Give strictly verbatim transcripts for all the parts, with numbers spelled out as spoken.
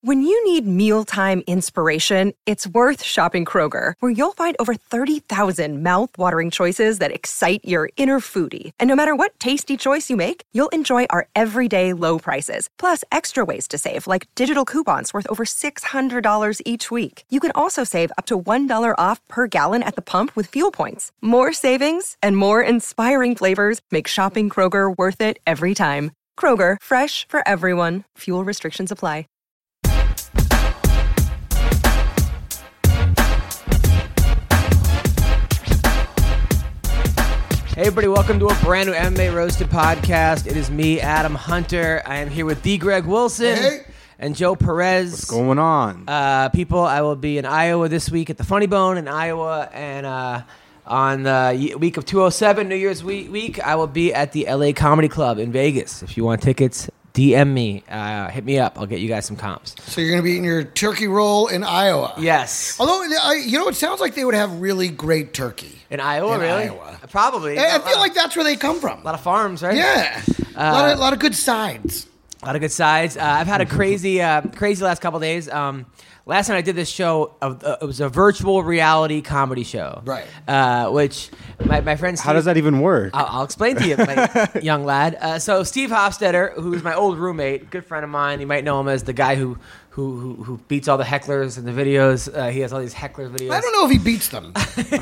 When you need mealtime inspiration, it's worth shopping Kroger, where you'll find over thirty thousand mouth-watering choices that excite your inner foodie. And no matter what tasty choice you make, you'll enjoy our everyday low prices, plus extra ways to save, like digital coupons worth over six hundred dollars each week. You can also save up to one dollar off per gallon at the pump with fuel points. More savings and more inspiring flavors make shopping Kroger worth it every time. Kroger, fresh for everyone. Fuel restrictions apply. Hey everybody, welcome to a brand new M M A Roasted podcast. It is me, Adam Hunter. I am here with D. Greg Wilson hey. and Joe Perez. What's going on? Uh, people, I will be in Iowa this week at the Funny Bone in Iowa, and uh, on the week of two oh seven, New Year's week, I will be at the L A Comedy Club in Vegas. If you want tickets, D M me. Uh, hit me up. I'll get you guys some comps. So you're going to be eating your turkey roll in Iowa? Yes. Although, you know, it sounds like they would have really great turkey. In Iowa, in really? Iowa. Probably. I, I feel like that's where they come from. A lot of farms, right? Yeah. Uh, a, lot of, a lot of good sides. A lot of good sides. Uh, I've had a crazy, uh, crazy last couple of days. Um, last time I did this show, uh, it was a virtual reality comedy show. Right. Uh, which my, my friend Steve... How does that even work? I'll, I'll explain to you, my young lad. Uh, so Steve Hofstetter, who's my old roommate, good friend of mine, you might know him as the guy who... Who, who who beats all the hecklers in the videos. Uh, he has all these heckler videos. I don't know if he beats them.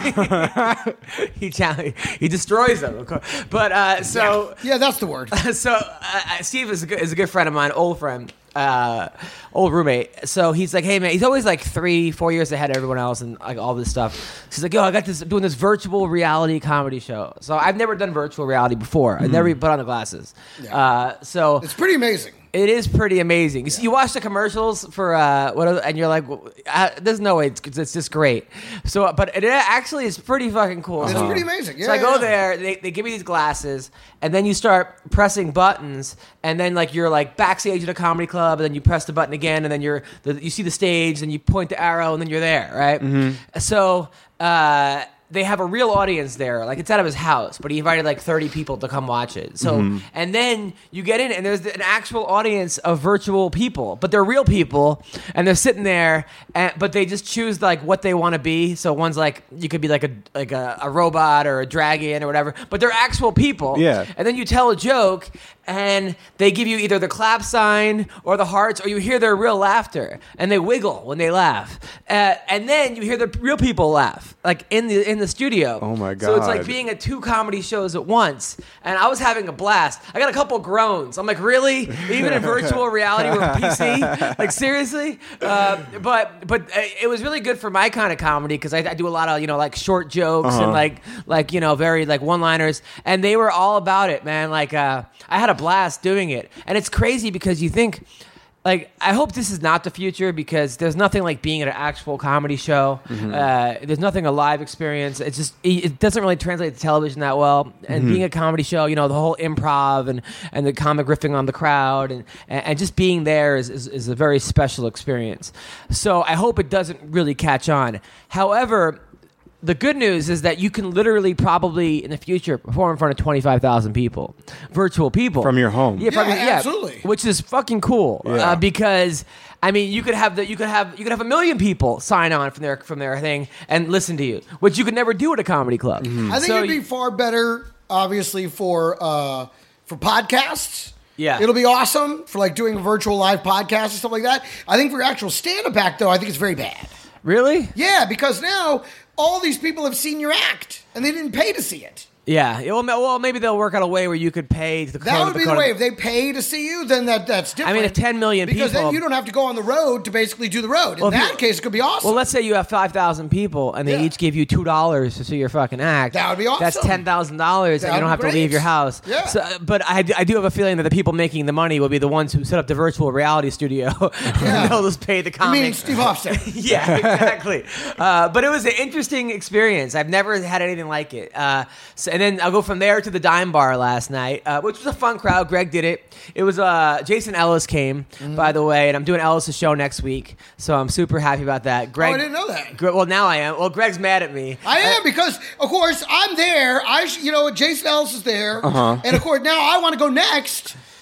he challenge, he destroys them, of course. But uh, so yeah. yeah, that's the word. So uh, Steve is a good, is a good friend of mine, old friend, uh, old roommate. So he's like, hey man, he's always like three, four years ahead of everyone else and like all this stuff. So he's like, yo, I got this doing this virtual reality comedy show. So I've never done virtual reality before. Mm-hmm. I've never even put on the glasses. Yeah. Uh, so it's pretty amazing. It is pretty amazing. You, see, you watch the commercials for uh, what, are, and you're like, uh, "There's no way it's, it's just great." So, but it actually is pretty fucking cool. It's so, pretty amazing. Yeah, so I yeah, go yeah. there. They, they give me these glasses, and then you start pressing buttons, and then like you're like backstage at a comedy club, and then you press the button again, and then you're the, you see the stage, and you point the arrow, and then you're there, right? Mm-hmm. So. Uh, They have a real audience there. Like, it's out of his house, but he invited like thirty people to come watch it. So, mm-hmm. and then you get in, and there's an actual audience of virtual people, but they're real people, and they're sitting there, and, but they just choose like what they want to be. So one's like, you could be like a like a, a robot or a dragon or whatever, but they're actual people. Yeah. And then you tell a joke, and they give you either the clap sign or the hearts, or you hear their real laughter, and they wiggle when they laugh, uh, and then you hear the real people laugh, like in the in the studio. Oh my god! So it's like being at two comedy shows at once, and I was having a blast. I got a couple groans. I'm like, really? Even in virtual reality with P C? Like seriously? Uh, but but it was really good for my kind of comedy because I, I do a lot of you know like short jokes uh-huh. and like like you know very like one-liners, and they were all about it, man. Like uh, I had a blast doing it, and it's crazy because you think. Like, I hope this is not the future because there's nothing like being at an actual comedy show. Mm-hmm. Uh, there's nothing a live experience. It's just it doesn't really translate to television that well. And mm-hmm. being a comedy show, you know, the whole improv and, and the comic riffing on the crowd and, and just being there is, is, is a very special experience. So I hope it doesn't really catch on. However, the good news is that you can literally probably in the future perform in front of twenty-five thousand people, virtual people. From your home. Yeah, from yeah, your, yeah absolutely. Which is fucking cool yeah. uh, because I mean you could have the you could have you could have a million people sign on from their from their thing and listen to you, which you could never do at a comedy club. Mm-hmm. I think so it'd be far better, obviously, for uh, for podcasts. Yeah. It'll be awesome for like doing a virtual live podcast and stuff like that. I think for actual stand-up act, though, I think it's very bad. Really? Yeah, because now all these people have seen your act, and they didn't pay to see it. Yeah. Well, well, maybe they'll work out a way where you could pay. To that would be the way. If they pay to see you, then that, that's different. I mean, if ten million because people... then you don't have to go on the road to basically do the road. In well, that you, case, it could be awesome. Well, let's say you have five thousand people, and they yeah. each give you two dollars to see your fucking act. That would be awesome. That's ten thousand dollars, and you don't have great. to leave your house. Yeah. So, but I, I do have a feeling that the people making the money will be the ones who set up the virtual reality studio. Yeah. And they'll just pay the comics. You mean Steve Hofstetter? Yeah, exactly. uh, but it was an interesting experience. I've never had anything like it. Uh, so, and then I'll go from there to the Dime Bar last night, uh, which was a fun crowd. Greg did it. It was uh, Jason Ellis came, mm-hmm. by the way, and I'm doing Ellis' show next week, so I'm super happy about that. Greg, oh, I didn't know that. Gre- well, now I am. Well, Greg's mad at me. I am because, of course, I'm there. I, sh- you know, Jason Ellis is there, uh-huh. and of course now I want to go next.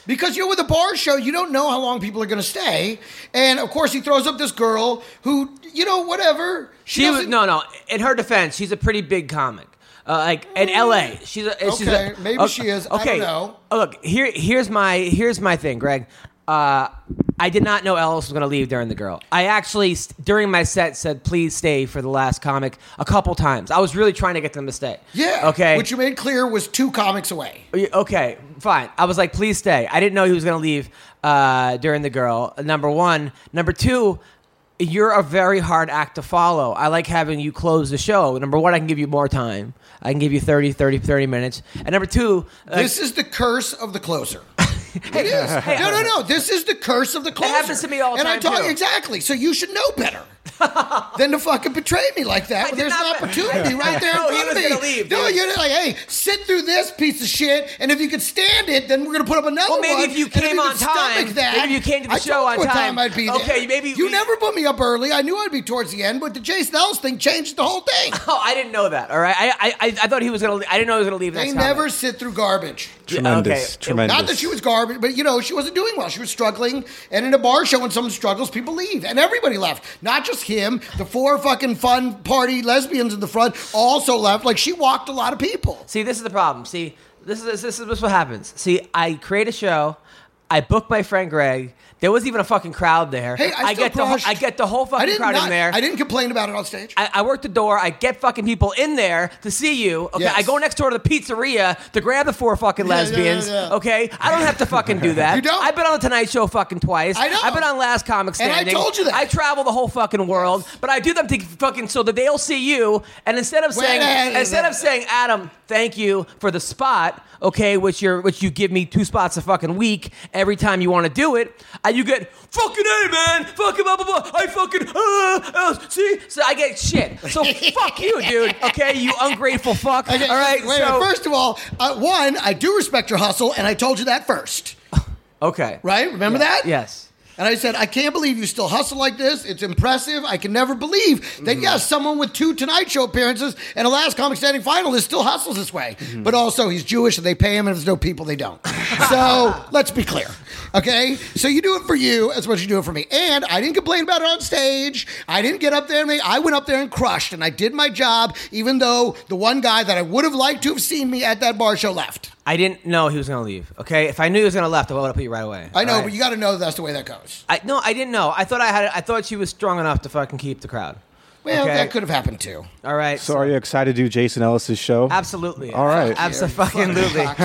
Because you're with a bar show, you don't know how long people are going to stay. And, of course, he throws up this girl who, you know, whatever. She, she was, no, no. In her defense, she's a pretty big comic. Uh, like in L A, she's a, okay, she's a, maybe okay, she is. Okay. I don't know. Oh, look, here, here's my here's my thing, Greg. Uh, I did not know Ellis was going to leave during the girl. I actually, during my set, said, please stay for the last comic a couple times. I was really trying to get them to stay. Yeah. Okay. Which you made clear was two comics away. Okay, fine. I was like, please stay. I didn't know he was going to leave uh, during the girl, number one. Number two, you're a very hard act to follow. I like having you close the show. Number one, I can give you more time. I can give you thirty, thirty, thirty minutes. And number two... Like, this is the curse of the closer. It is. Hey, no, no, no. This is the curse of the closer. It happens to me all the and time, I talk, too. Exactly. So you should know better than to fucking betray me like that. I When did there's not- an opportunity right there in No, he front of was me. gonna leave, No, dude. you're like, hey, sit through this piece of shit, and if you can stand it, then we're going to put up another Well, maybe one. if you and came you on can stomach time, that, maybe you came to the I show told on you what time. time I'd be there. Okay, maybe You we- never put me up early. I knew I'd be towards the end, but the Jason Ellis thing changed the whole thing. Oh, I didn't know that. All right, I I, I thought he was gonna. I didn't know he was gonna leave. They next never comic. sit through garbage. Tremendous, okay. tremendous. Not that she was garbage, but, you know, she wasn't doing well. She was struggling. And in a bar show, when someone struggles, people leave. And everybody left. Not just him. The four fucking fun party lesbians in the front also left. Like, she walked a lot of people. See, this is the problem. See, this is this is, this is what happens. See, I create a show. I book my friend Greg. There was even a fucking crowd there. Hey, I, still get the whole, crushed. I get the whole I fucking didn't crowd not- in there. I didn't complain about it on stage. I, I work the door. I get fucking people in there to see you. Okay, Yes. I go next door to the pizzeria to grab the four fucking Yeah, yeah, lesbians. yeah, yeah. Okay, I don't have to fucking do that. You don't? I've been on the Tonight Show fucking twice. I know. I've been on Last Comic And I Standing. told you that. I travel the whole fucking world, Yes. but I do them to fucking so that they'll see you. And instead of Wait, saying, wait, wait, instead wait. of saying, Adam, thank you for the spot. Okay, which you're which you give me two spots a fucking week every time you want to do it. Uh, you get fucking A, man, fucking blah blah blah. I fucking uh, uh, see, so I get shit. So fuck you, dude. Okay, you ungrateful fuck. Okay, All right, wait, so wait, first of all, uh, one, I do respect your hustle, and I told you that first. okay, Right? Remember that? yes. And I said, I can't believe you still hustle like this. It's impressive. I can never believe that, Mm-hmm. yes, someone with two Tonight Show appearances and a Last Comic Standing finalist still hustles this way. Mm-hmm. But also, he's Jewish and they pay him, and if there's no people, they don't. So let's be clear. Okay? So you do it for you as much as you do it for me. And I didn't complain about it on stage. I didn't get up there and make, I went up there and crushed, and I did my job, even though the one guy that I would have liked to have seen me at that bar show left. I didn't know he was gonna leave. Okay, if I knew he was gonna left, I would have put you right away. I know, All right? but you got to know that that's the way that goes. I no, I didn't know. I thought I had. I thought she was strong enough to fucking keep the crowd. Well, Okay. that could have happened too. All right. So are you excited to do Jason Ellis's show? Absolutely. All right. Absolutely.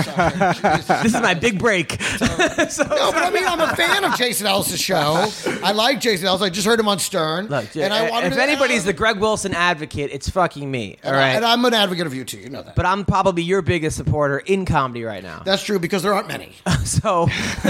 This This is my big break. So- No, but I mean, I'm a fan of Jason Ellis' show. I like Jason Ellis. I just heard him on Stern. Look, and I wanted if to- anybody's the Greg Wilson advocate, it's fucking me. All and, I, right. and I'm an advocate of you too. You know that. But I'm probably your biggest supporter in comedy right now. That's true because there aren't many. So,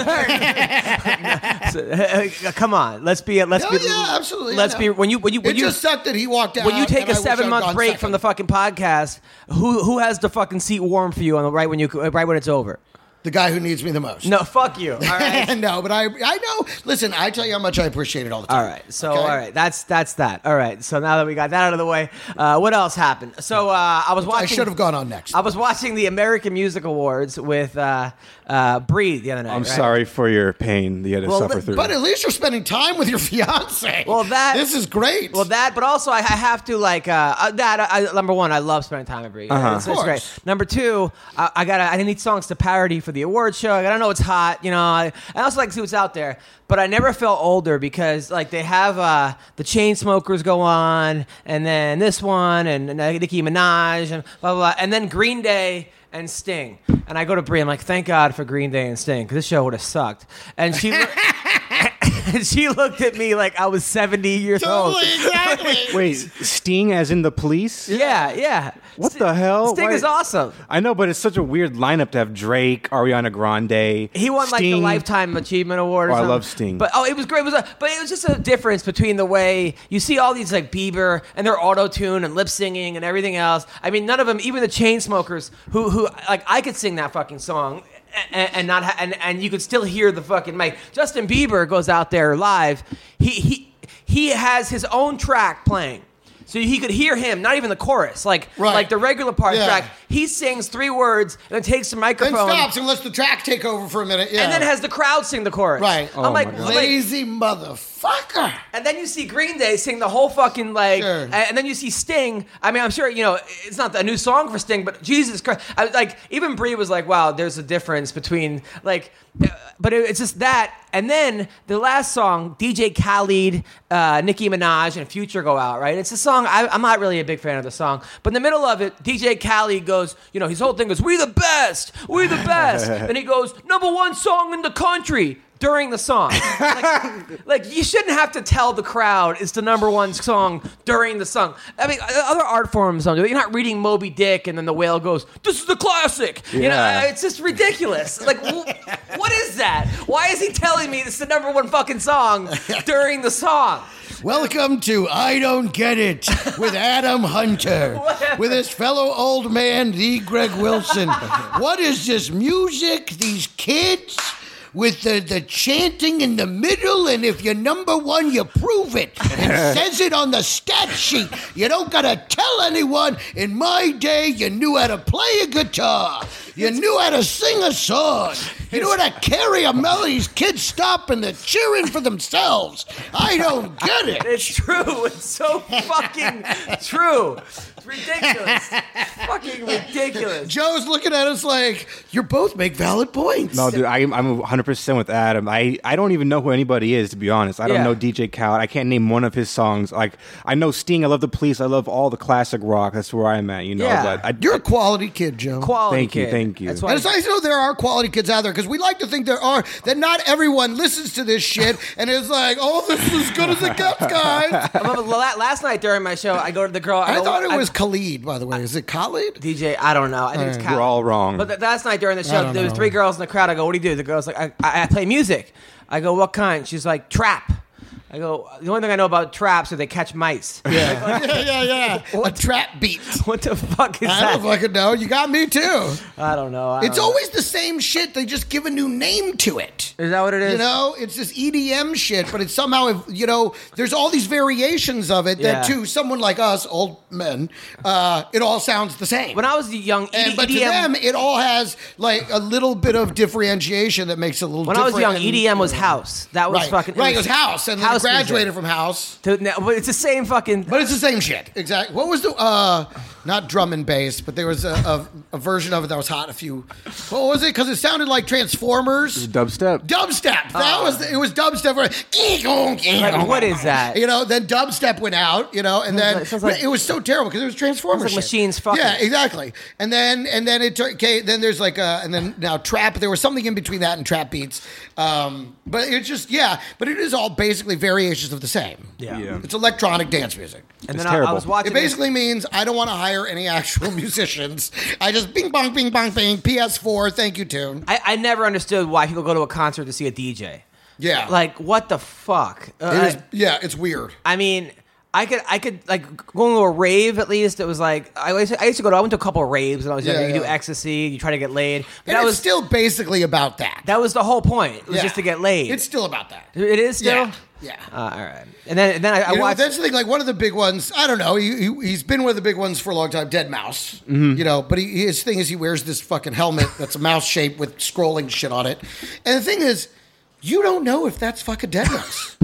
so, uh, come on, let's be let's Oh, be yeah, absolutely. Let's I be know. when you when you when It you just sucked that he walked out. when you take and a I wish seven I'd month gone break second. from the fucking podcast. Who who has the fucking seat warm for you on the right when you right when it's over? The guy who needs me the most. No, fuck you. All right. no, but I I know. Listen, I tell you how much I appreciate it all the time. All right, so Okay? all right, that's that's that. All right, so now that we got that out of the way, uh, what else happened? So uh, I was watching. I should have gone on next. I was watching the American Music Awards with uh, uh, Breathe the other night. I'm right? sorry for your pain that you had to Well, suffer but- through. But at least you're spending time with your fiance. Well, that this is great. Well, that, but also I, I have to like uh, uh, that. I, number one, I love spending time with Breathe. Uh-huh. It's, Of it's great. course. Number two, I, I gotta. I need songs to parody for the award show. I gotta know it's hot. You know, I, I also like to see what's out there. But I never felt older because like they have uh, the Chainsmokers go on, and then this one, and, and Nicki Minaj, and blah blah, blah, and then Green Day and Sting. And I go to Brie. I'm like, thank God for Green Day and Sting because this show would have sucked. And she. And she looked at me like I was seventy years old. totally, exactly. Wait, Sting as in the police? Yeah, yeah. What St- the hell? Sting Why- is awesome. I know, but it's such a weird lineup to have Drake, Ariana Grande. He won like the Sting. Lifetime Achievement Award. Or Oh, I something. love Sting. But oh, it was great. It was a, but it was just a difference between the way you see all these like Bieber and their auto tune and lip singing and everything else. I mean, none of them, even the Chainsmokers, who who like I could sing that fucking song. And, and not ha- and, and you could still hear the fucking mic. Justin Bieber goes out there live. He he he has his own track playing, so he could hear him. Not even the chorus, like Right. like the regular part Yeah. track. he sings three words and then takes the Then microphone. stops and lets the track take over for a minute. Yeah. And then has the crowd sing the chorus. Right. I'm Oh like, my God. I'm like, lazy motherfucker. and then you see Green Day sing the whole fucking like, Sure. and and then you see Sting. I mean, I'm sure you know it's not a new song for Sting, but Jesus Christ, I was like, even Brie was like, wow, there's a difference between like, uh, but it, it's just that. And then the last song, D J Khaled, uh, Nicki Minaj, and Future go out. Right? It's a song. I, I'm not really a big fan of the song, but in the middle of it, D J Khaled goes, you know, his whole thing goes, "We the best, we the best," and he goes, "Number one song in the country." During the song. Like, like, you shouldn't have to tell the crowd it's the number one song during the song. I mean, other art forms don't do it. You're not reading Moby Dick and then the whale goes, "This is the classic." You know, Yeah. it's just ridiculous. Like, wh- what is that? Why is he telling me it's the number one fucking song during the song? Welcome to I Don't Get It with Adam Hunter, with his fellow old man, the Greg Wilson. What is this music? These kids? With the, the chanting in the middle, and if you're number one, you prove it. It says it on the stat sheet. You don't gotta tell anyone. In my day, you knew how to play a guitar. You knew how to sing a song. You knew how to carry a melody. These kids stop and they're cheering for themselves. I don't get it. It's true. It's so fucking true. It's ridiculous. Fucking ridiculous. Joe's looking at us like, you both make valid points. No, dude, I, I'm one hundred percent with Adam. I, I don't even know who anybody is, to be honest. I don't Yeah. know D J Khaled. I can't name one of his songs. Like, I know Sting. I love The Police. I love all the classic rock. That's where I'm at, you know. Yeah. But I, You're a quality kid, Joe. Quality Thank you, kid. thank you. That's why And it's nice to know there are quality kids out there because we like to think there are, that not everyone listens to this shit and is like, oh, this is as good as it gets, guys. I remember la- last night during my show, I go to the girl. I, I go, thought it I- was Khalid, by the way. Is it Khalid? D J. I don't know. I think it's we're Khaled. all wrong. But th- last night during the I show, don't there was know. three girls in the crowd. I go, "What do you do?" The girl's like, "I, I, I play music." I go, "What kind?" She's like, "Trap." I go, "The only thing I know about traps is they catch mice." Yeah, yeah, yeah, yeah. A trap beat. What the fuck is I that? don't fucking know. You got me too. I don't know. I It's don't know. always the same shit. They just give a new name to it. Is that what it is? You know, it's this E D M shit, but it's somehow, you know, there's all these variations of it that Yeah. to someone like us, old men, uh, it all sounds the same. When I was young, and, E- but to EDM them, it all has like a little bit of differentiation that makes it a little when I was different. young, E D M was house. That was right. fucking right, it was house, and then house it graduated music. from house. To- no, but it's the same fucking. But it's the same shit. Exactly. What was the, uh, not drum and bass, but there was a, a, a version of it that was hot a few, what was it? Because it sounded like Transformers. Dubstep. Dubstep. That was, it was dubstep. Like, what is that? You know, then dubstep went out, you know, and then like- sounds like- it was so terrible because it was Transformers. Sounds like shit. machines fucking. Yeah, exactly. And then, and then it, tur- okay, then there's like a, and then now trap, there was something in between that and trap beats. Um, but it's just, yeah, but it is all basically variations of the same. Yeah. Yeah. It's electronic dance music. And It's then I, I terrible. was watching. It basically means I don't want to hire any actual musicians. I just bing bong bing bong bing P S four. Thank you, tune. this. I, I never understood why people go to a concert to see a D J. Yeah, Like, what the fuck? Uh, it is. I- Yeah, it's weird. I mean, I could, I could like going to a rave at least. It was like I used to, I used to go to. I went to a couple of raves when I was Yeah, younger. You do yeah. ecstasy, you try to get laid. But And that it's was still basically about that. that was the whole point. It was Yeah. just to get laid. It's still about that. it is still. Yeah. Yeah. Uh, all right. And then and then I, I You know, watched. that's the thing. Like one of the big ones. I don't know. He, he he's been one of the big ones for a long time. Dead Mouse. You know, but he, his thing is he wears this fucking helmet that's a mouse shape with scrolling shit on it. And the thing is, you don't know if that's fucking Dead Mouse.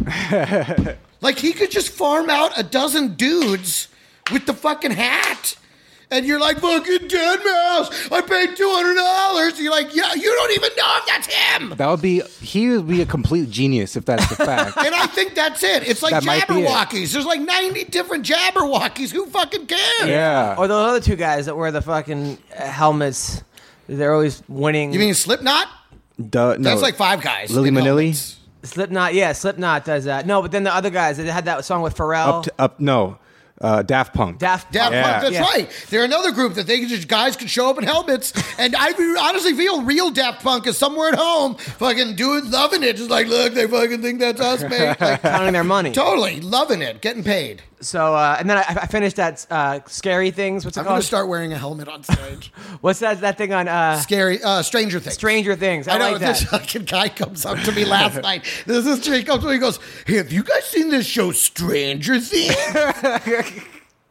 Like he could just farm out a dozen dudes with the fucking hat. And you're like, fucking Dead Mouse. I paid two hundred dollars. You're like, yeah, you don't even know if that's him. That would be, he would be a complete genius if that's the fact. And I think that's it. It's like That might be it. Jabberwockies. There's like ninety different Jabberwockies. Who fucking cares? Yeah. or those other two guys that wear the fucking uh, helmets. They're always winning. You mean Slipknot? Duh, no. That's like five guys. Lily in Manili? helmets. Slipknot? Yeah, Slipknot does that. No, but then the other guys, they had that song with Pharrell. Up, to, up, no. Uh, Daft Punk. Daft Daft Punk. Punk, Yeah. that's Yeah. right. They're another group that they can just guys could show up in helmets, and I honestly feel real Daft Punk is somewhere at home, fucking doing, loving it, just like look, they fucking think that's us, mate. Like, Counting their money. totally loving it, getting paid. So, uh, and then I, I finished that uh, Scary Things. What's it I'm gonna called? start wearing a helmet on stage. What's that that thing on uh, Scary, uh, Stranger Things. Stranger Things? I, I know like this that. fucking guy comes up to me last night. This is he comes to me. He goes, "Hey, have you guys seen this show Stranger Things?"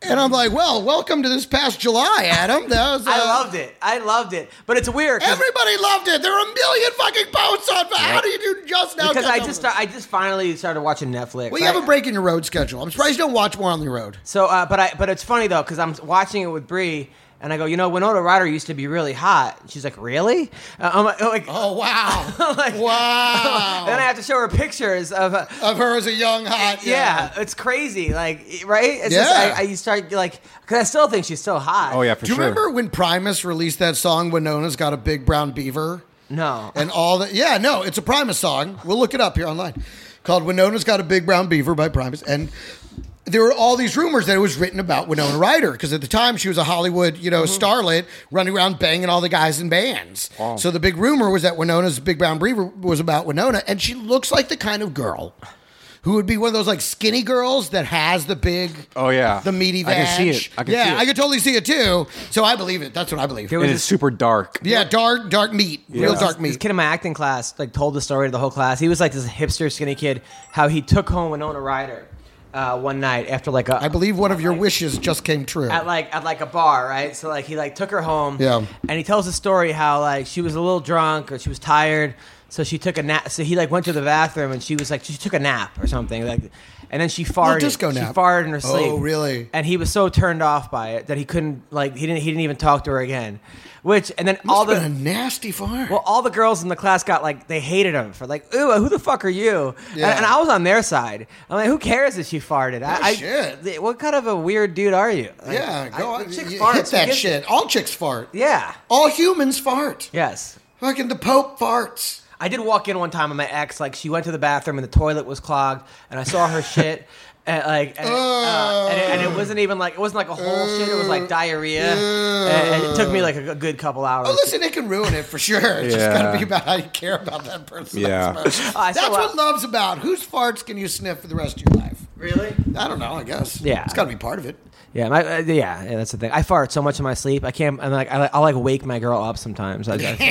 And I'm like, well, welcome to this past July, Adam. That was, uh, I loved it. I loved it. But it's weird. Everybody loved it. There were a million fucking posts on. How do you do just now? Because I just start, I just finally started watching Netflix. Well, you have a break in your road schedule. I'm surprised you don't watch more on the road. So, uh, but I, but it's funny though because I'm watching it with Bree. And I go, you know, Winona Ryder used to be really hot. And she's like, really? Uh, I'm like, I'm like, oh, wow. like, wow. Then I have to show her pictures of uh, of her as a young hot. Yeah, yeah it's crazy. Like, right? It's yeah. Just, I, I, you start, like, because I still think she's so hot. Oh, yeah, for Do you sure. remember when Primus released that song, Winona's Got a Big Brown Beaver? No. And all that. Yeah, no, it's a Primus song. We'll look it up here online. Called Winona's Got a Big Brown Beaver by Primus. And there were all these rumors that it was written about Winona Ryder because at the time she was a Hollywood, you know, mm-hmm. starlet running around banging all the guys in bands. Wow. So the big rumor was that Winona's Big Brown Beaver was about Winona, and she looks like the kind of girl who would be one of those like skinny girls that has the big, oh yeah, the meaty vag. I can see it. I can yeah, see it. I could totally see it too. So I believe it. That's what I believe. It was super dark. Yeah, dark, dark meat, yeah. real dark meat. This kid in my acting class like told the story to the whole class. He was like this hipster skinny kid. How he took home Winona Ryder. Uh, one night after like a, I believe one of your like, wishes just came true. At like at like a bar, right? So like he like took her home. Yeah. And he tells the story how like she was a little drunk or she was tired, so she took a nap. So he like went to the bathroom and she was like she took a nap or something like, and then she farted. Disco nap. She farted in her sleep. Oh, really? And he was so turned off by it that he couldn't like he didn't he didn't even talk to her again. Which and then Must all the have been a nasty fart. Well, all the girls in the class got like they hated him for like, ooh, who the fuck are you? Yeah. And, and I was on their side. I'm like, who cares that she farted? No I, shit. I, what kind of a weird dude are you? Like, yeah, go I, on. Chicks You fart. hit that Forget- shit. All chicks fart. Yeah. All humans fart. Yes. Fucking the Pope farts. I did walk in one time and my ex, like, she went to the bathroom and the toilet was clogged, and I saw her shit. And like, and, uh, and, it, and it wasn't even like it wasn't like a whole shit. It was like diarrhea, and, and it took me like a, a good couple hours. Oh, listen, it can ruin it for sure. It's yeah. just gotta be about how you care about that person. Yeah, That's, oh, That's what love's about. Whose farts can you sniff for the rest of your life? Really? I don't know. I guess. Yeah, it's gotta be part of it. Yeah, my, uh, yeah, yeah, that's the thing. I fart so much in my sleep. I can't. I'm like, I, I'll like wake my girl up sometimes. I, I, feel,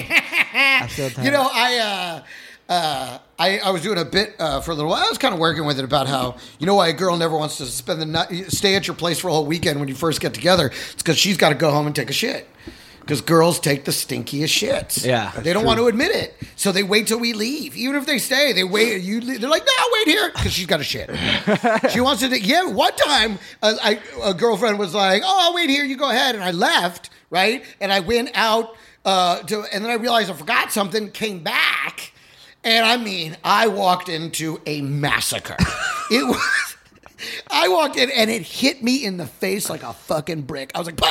I feel tired. You know, I. Uh, Uh, I, I was doing a bit uh, for a little while. I was kind of working with it about how, you know why a girl never wants to spend the night, stay at your place for a whole weekend when you first get together? It's because she's got to go home and take a shit. Because girls take the stinkiest shits. Yeah. They don't true. want to admit it. So they wait till we leave. Even if they stay, they wait. You, they're like, no, wait here. Because she's got a shit. She wants to, yeah, one time a, I, a girlfriend was like, oh, I'll wait here. You go ahead. And I left, right? And I went out uh, to, and then I realized I forgot something, came back. And I mean, I walked into a massacre. It was, I walked in and it hit me in the face like a fucking brick. I was like,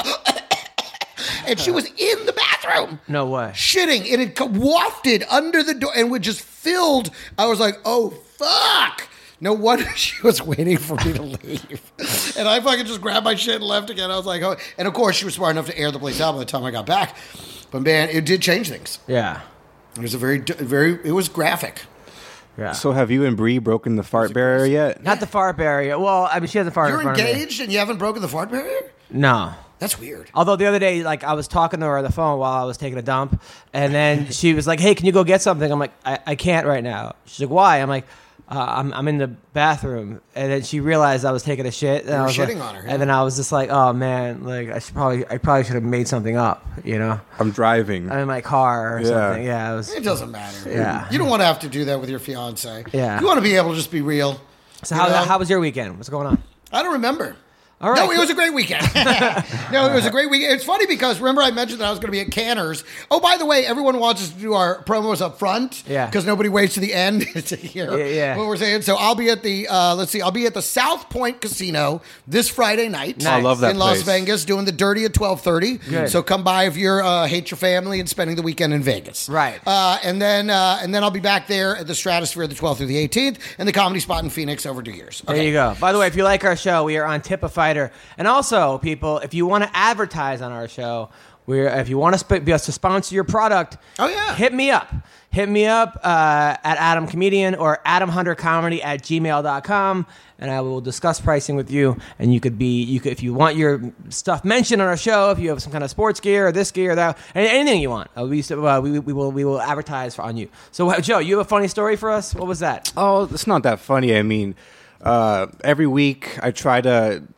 and she was in the bathroom. No way. Shitting. And it wafted under the door and would just filled. I was like, oh, fuck. No wonder she was waiting for me to leave. And I fucking just grabbed my shit and left again. I was like, oh. And of course, she was smart enough to air the place out by the time I got back. But man, it did change things. Yeah. It was a very, very, it was graphic. Yeah. So have you and Bree broken the fart barrier yet? Not the fart barrier. Well, I mean, she hasn't farted You're in front engaged and you haven't broken the fart barrier? of me. No. That's weird. Although the other day, like, I was talking to her on the phone while I was taking a dump, and then she was like, hey, can you go get something? I'm like, I, I can't right now. She's like, why? I'm like, uh, I'm I'm in the bathroom. And then she realized I was taking a shit. And You were I was shitting like, on her, yeah. And then I was just like, oh, man, like, I should probably, I probably should have made something up, you know? I'm driving. I'm in my car or Yeah. something. Yeah, it was. It doesn't matter. Yeah. You don't want to have to do that with your fiance. Yeah. You want to be able to just be real. So You how, know? how was your weekend? What's going on? I don't remember. All right. No, it was a great weekend. No, it was a great weekend. It's funny because remember I mentioned that I was going to be at Canner's. Oh, by the way, everyone wants us to do our promos up front. Yeah. Because nobody waits to the end to hear Yeah, yeah. what we're saying. So I'll be at the, uh, let's see, I'll be at the South Point Casino this Friday night. Nice. I love that In Las place. Vegas, doing the dirty at twelve thirty. Good. So come by if you're uh, hate your family and spending the weekend in Vegas. Right. Uh, and then uh, and then I'll be back there at the Stratosphere the twelfth through the eighteenth and the Comedy Spot in Phoenix over two years. There you go. By the way, if you like our show, we are on Tip a Fighter. And also, people, if you want to advertise on our show, we're if you want to sp- be us to sponsor your product, Oh, yeah. hit me up. Hit me up uh, at Adam Comedian or Adam Hunter Comedy at gmail dot com, and I will discuss pricing with you. And you could be, you could if you want your stuff mentioned on our show, if you have some kind of sports gear or this gear or that, any- anything you want, uh, we, uh, we we will we will advertise for, on you. So, uh, Joe, you have a funny story for us? What was that? Oh, it's not that funny. I mean, uh, every week I try to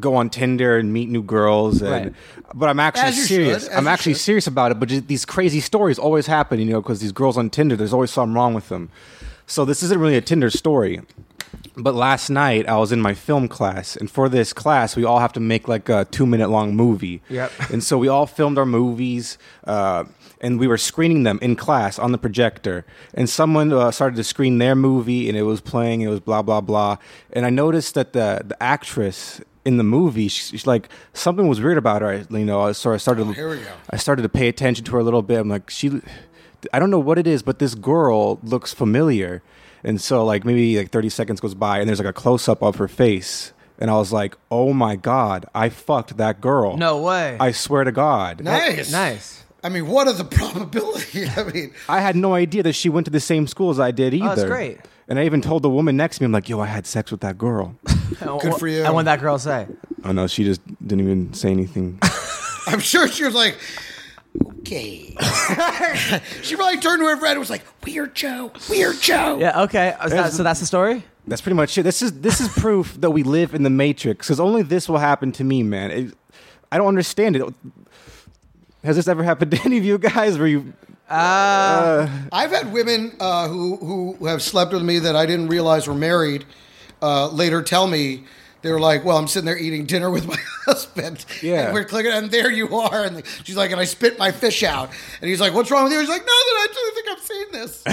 go on Tinder and meet new girls, and Right. but I'm actually As you serious. should, as I'm you actually should. serious about it. But just, these crazy stories always happen, you know, because these girls on Tinder, there's always something wrong with them. So this isn't really a Tinder story. But last night I was in my film class, and for this class we all have to make like a two minute long movie. Yep. And so we all filmed our movies, uh, and we were screening them in class on the projector. And someone uh, started to screen their movie, and it was playing. It was blah blah blah. And I noticed that the the actress in the movie, she, she's like something was weird about her. You know, so I started. Oh, here we go. I started to pay attention to her a little bit. I'm like, she. I don't know what it is, but this girl looks familiar. And so, like, maybe like thirty seconds goes by, and there's like a close up of her face, and I was like, "Oh my god, I fucked that girl!" No way. I swear to God. Nice. Nice. I mean, what are the probability? I mean, I had no idea that she went to the same school as I did either. Oh, that's great. And I even told the woman next to me, I'm like, "Yo, I had sex with that girl." Good for you. And what that girl say? Oh no, she just didn't even say anything. I'm sure she was like, okay. She probably turned to her friend and was like, Weird Joe, Weird Joe. Yeah. Okay. Is that- so that's the story. That's pretty much it. This is this is proof that we live in the Matrix, because only this will happen to me, man. It, I don't understand it. Has this ever happened to any of you guys? Where you? I've had women uh, who who have slept with me that I didn't realize were married uh, later tell me. They were like, well, I'm sitting there eating dinner with my husband. Yeah. And we're clicking, and there you are. And she's like, and I spit my fish out. And he's like, what's wrong with you? He's like, nothing. I actually think I've seen this.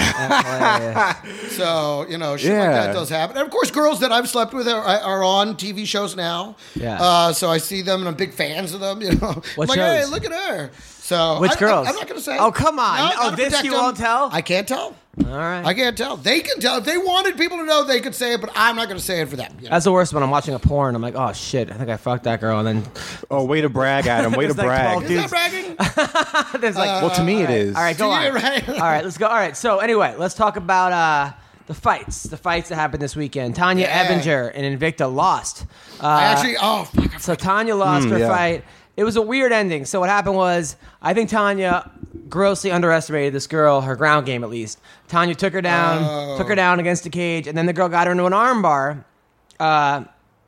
So, you know, shit like Yeah. that does happen. And of course, girls that I've slept with are, are on T V shows now. Yeah. Uh, so I see them, and I'm big fans of them. You know, What I'm like, hey, shows? look at her. So Which I, girls? I, I'm not going to say. Oh, come on. No, Oh, not to this protect you them. won't tell? I can't tell. All right. I can't tell. They can tell. If they wanted people to know, they could say it, but I'm not going to say it for them. you know? That's the worst when I'm watching a porn. I'm like, oh shit, I think I fucked that girl, and then Oh, way to brag, Adam. Way to It's like brag. twelve Is dudes. that bragging? there's like, Well, to me, it is. all right, go to on. you, right? All right, let's go. All right, so anyway, let's talk about uh, the fights. The fights that happened this weekend. Tanya Yeah. Ebinger and Invicta lost. Uh, I actually, oh, fuck. So Tanya lost Mm, her yeah. fight. It was a weird ending. So what happened was, I think Tanya grossly underestimated this girl, her ground game at least. Tanya took her down, Oh. took her down against the cage, and then the girl got her into an armbar. Uh,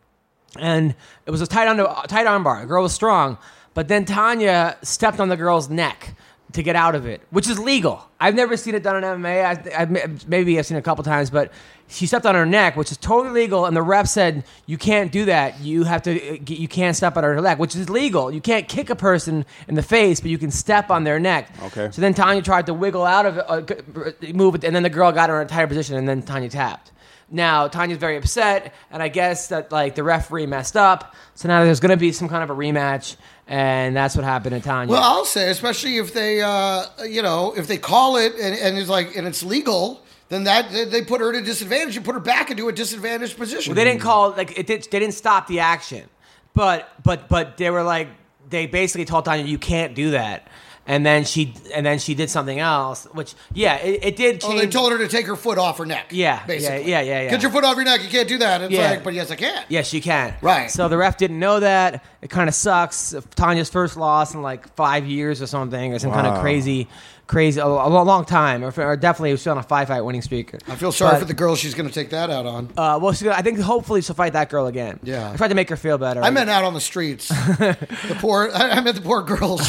and it was a tight, under, tight armbar. The girl was strong. But then Tanya stepped on the girl's neck to get out of it, which is legal. I've never seen it done in M M A. I, I've, maybe I've seen it a couple times, but she stepped on her neck, which is totally legal. And the ref said, you can't do that. You have to, you can't step on her neck, which is legal. You can't kick a person in the face, but you can step on their neck. Okay. So then Tanya tried to wiggle out of it, uh, move it, and then the girl got her in a tighter position, and then Tanya tapped. Now Tanya's very upset, and I guess that like the referee messed up. So now there's going to be some kind of a rematch, and that's what happened to Tanya. Well, I'll say, especially if they, uh, you know, if they call it and, and it's like, and it's legal, then that they put her at a disadvantage and put her back into a disadvantaged position. Well, they didn't call like it. Did, they didn't stop the action, but but but they were like they basically told Tanya you can't do that, and then she and then she did something else, which yeah, it, it did change. Oh, they told her to take her foot off her neck. Yeah, basically. yeah, yeah, yeah, yeah. Get your foot off your neck. You can't do that. It's Yeah. like, but yes, I can. Yes, you can. Right. So the ref didn't know that. It kind of sucks. Tanya's first loss in like five years or something, or some kind of Wow. crazy, crazy, a, a long time, or, or definitely she's on a five fight winning streak. I feel sorry But, for the girl she's going to take that out on. Uh, well, she's gonna, I think hopefully she'll fight that girl again. Yeah. I tried to make her feel better. I meant out on the streets. the poor, I, I meant the poor girls.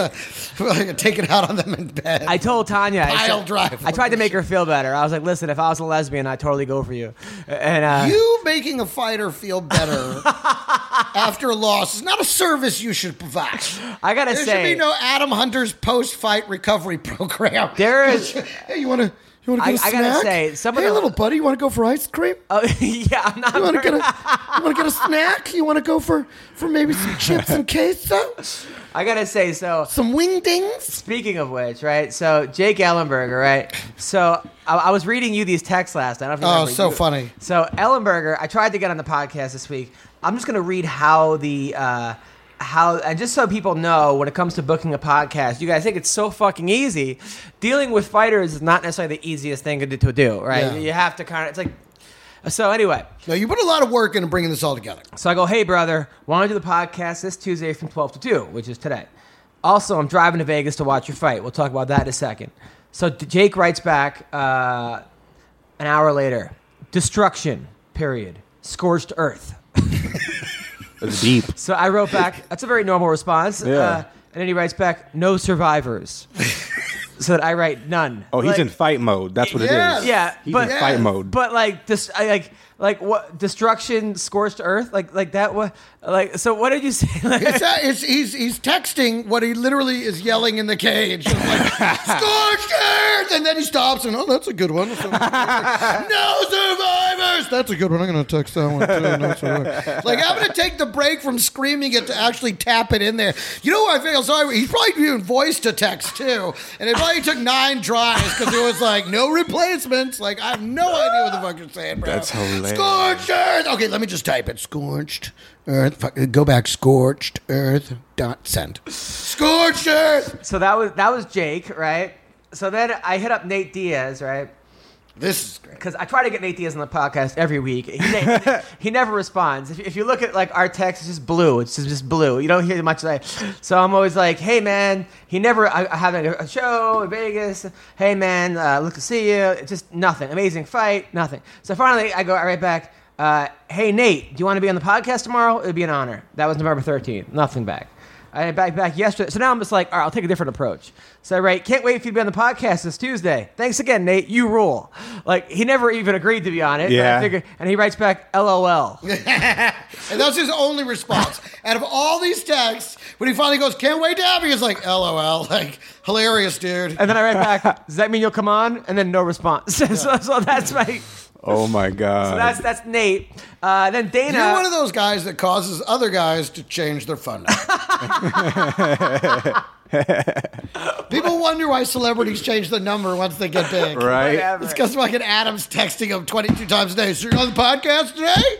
Take it out on them in bed. I told Tanya. I, Pile said- drive. I tried to make her feel better. I was like, listen, if I was a lesbian, I'd totally go for you. And uh, You making a fighter feel better after a loss is not a service you should provide. I gotta There say, should be no Adam Hunter's post-fight recovery program. There is- Hey, you want to? You want to I- get a I snack? gotta say, some of hey, the- little buddy, you want to go for ice cream? oh, yeah, I'm not. You want to very- get a? You want to get a snack? You want to go for for maybe some chips and queso, I gotta say, so some wing dings? speaking of which, right? So Jake Ellenberger, right? So I, I was reading you these texts last night. I don't know if you Oh, remember. so You- funny. So Ellenberger, I tried to get on the podcast this week. I'm just gonna read how the. Uh, how and just so people know when it comes to booking a podcast, you guys think it's so fucking easy. Dealing with fighters is not necessarily the easiest thing to do, to do right? Yeah. You have to kind of, it's like, so anyway. No, you put a lot of work into bringing this all together. So I go, hey, brother, want to do the podcast this Tuesday from twelve to two, which is today. Also, I'm driving to Vegas to watch your fight. We'll talk about that in a second. So D- Jake writes back uh, an hour later, destruction, period. Scorched earth. That's deep. So I wrote back, that's a very normal response. Yeah. Uh, and then he writes back, no survivors. So that I write none. Oh, he's Like, in fight mode. That's what Yeah. it is. Yeah, He's but in fight mode. But like this, I like like what destruction, scorched earth, like like that. What like so? What did you say? Like, It's, uh, it's, he's he's texting what he literally is yelling in the cage. It's like, scorched earth! And then he stops and, oh, that's a good one. So, like, no survivors! That's a good one. I'm going to text that one too. No survivors. Like, I'm going to take the break from screaming it to actually tap it in there. You know who I feel sorry? He's probably doing voice to text too. And it probably took nine tries because it was like, no replacements. Like, I have no idea what the fuck you're saying, bro. That's hilarious. Scorched earth! Okay, let me just type it. Scorched earth. Fuck, go back. Scorched earth. Dot send. Scorched earth! so that was that was Jake, right? So then I hit up Nate Diaz, right? This is great. Because I try to get Nate Diaz on the podcast every week. He, ne- he never responds. If, if you look at like our text, it's just blue. It's just, just blue. You don't hear much like. So I'm always like, hey man, he never. I, I have a show in Vegas. Hey man, uh, look to see you. It's just nothing. Amazing fight. Nothing. So finally, I go I write back. Uh, hey Nate, do you want to be on the podcast tomorrow? It would be an honor. That was November thirteenth. Nothing back. I had back back yesterday. So now I'm just like, all right, I'll take a different approach. So I write, can't wait for you to be on the podcast this Tuesday. Thanks again, Nate. You rule. Like, he never even agreed to be on it. Yeah. I figured, and he writes back, L O L. And that's his only response. Out of all these texts, when he finally goes, can't wait to have you, he's like, L O L. Like, hilarious, dude. And then I write back, does that mean you'll come on? And then no response. so, so that's my... Oh my god. So that's that's Nate. Uh, then Dana... You're one of those guys that causes other guys to change their phone number. People wonder why celebrities change the number once they get big. right. Whatever. It's because fucking Adam's texting him twenty-two times a day. So you're on the podcast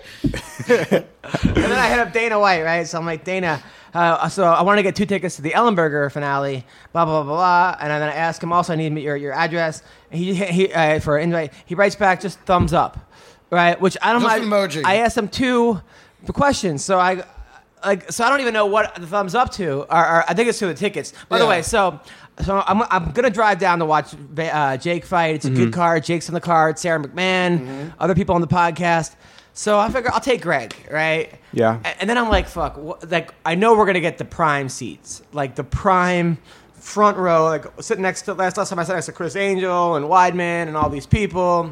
today? And then I hit up Dana White, right? So I'm like, Dana, uh, so I want to get two tickets to the Ellenberger finale, blah, blah, blah, blah. And then I ask him also, I need your, your address. And he, he uh, for an invite. He writes back, just thumbs up, right? Which I don't Just know. emoji. I asked him two questions. So I, like, so I don't even know what the thumbs up to are. are I think it's to the tickets. By the Yeah. way, so so I'm I'm gonna drive down to watch uh, Jake fight. It's a good card. Jake's on the card. Sarah McMahon, other people on the podcast. So I figure I'll take Greg, right? Yeah. A- And then I'm like, fuck, what, like I know we're gonna get the prime seats, like the prime front row, like sitting next to last last time I sat next to Chris Angel and Weidman and all these people.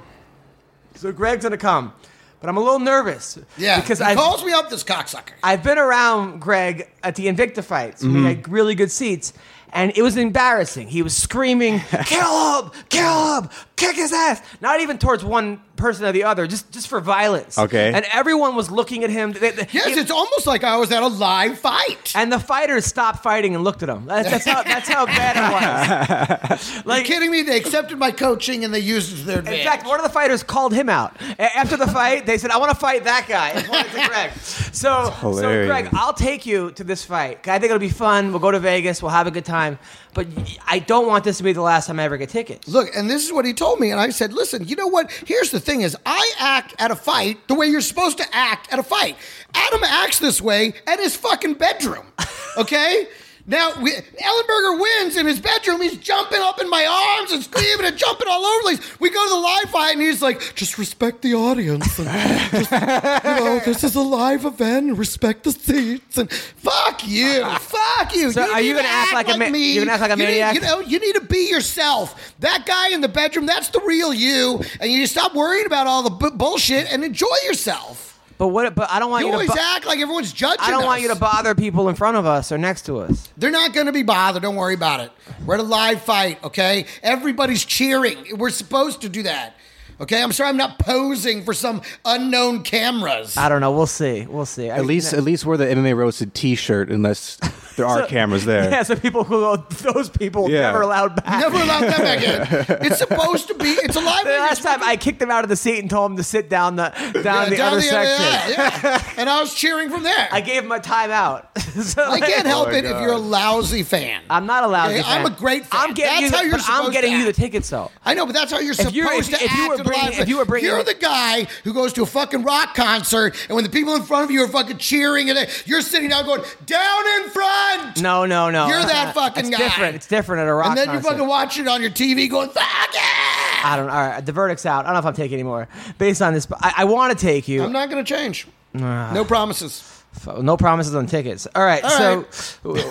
So Greg's gonna come, but I'm a little nervous. Yeah. because he I calls me up, this cocksucker. I've been around Greg at the Invicta fights. We had really good seats. And it was embarrassing. He was screaming, kill him, kill him, kick his ass. Not even towards one person or the other, just just for violence. Okay. And everyone was looking at him. They- they- Yes, it- it's almost like I was at a live fight. and the fighters stopped fighting and looked at him. That's, that's how that's how bad it was. Are Like, you kidding me? They accepted my coaching and they used it to their advantage. in fact, one of the fighters called him out. A- After the fight, they said, I want to fight that guy. And pointed to Greg. So, so, hilarious. Greg, I'll take you to this fight. I think it'll be fun. We'll go to Vegas. We'll have a good time. But I don't want this to be the last time I ever get tickets. Look, and this is what he told me, and I said, listen, you know what? Here's the thing is, I act at a fight the way you're supposed to act at a fight. Adam acts this way at his fucking bedroom, okay? Now, we, Ellenberger wins in his bedroom. He's jumping up in my arms and screaming and jumping all over the place. We go to the live fight, and he's like, just respect the audience. And just, you know, this is a live event. Respect the seats. And fuck you. Fuck you. So you are you need gonna act like a ma- me. you're gonna act like a You need- maniac? you know, you need to be yourself. That guy in the bedroom, that's the real you. And you stop worrying about all the bu- bullshit and enjoy yourself. But what? But I don't want You you, always to. Bo- act like everyone's judging I don't us. want you to bother people in front of us or next to us. They're not going to be bothered. Don't worry about it. We're at a live fight, okay? Everybody's cheering. We're supposed to do that. Okay? I'm sorry I'm not posing for some unknown cameras. I don't know. We'll see. We'll see. At least, at least wear the M M A Roasted T-shirt, unless there are So- cameras there. Yeah, so people who go, those people Yeah. never allowed back. Never allowed them back in. It's supposed to be, it's a live The last time I kicked them out of the seat and told them to sit down the down the down other the section. yeah, yeah. And I was cheering from there. I gave him a timeout. So, I can't help Oh my it if God. you're a lousy fan. I'm not allowed Okay, to. I'm a great fan. I'm getting That's you. how The, you're but I'm supposed getting to you the act. tickets though. I know, but that's how you're If supposed you- if- to if you act. were at a bringing- live if you were bringing- You're the guy who goes to a fucking rock concert, and when the people in front of you are fucking cheering, and they- you're sitting down going, down in front! No, no, no. You're that fucking it's guy. different. It's different at a rock And then you concert. fucking watch it on your T V going, fuck yeah! I don't. All right, the verdict's out. I don't know if I'm taking anymore based on this. But I, I want to take you. I'm not going to change. No promises. No promises on tickets. All right, All so we, we,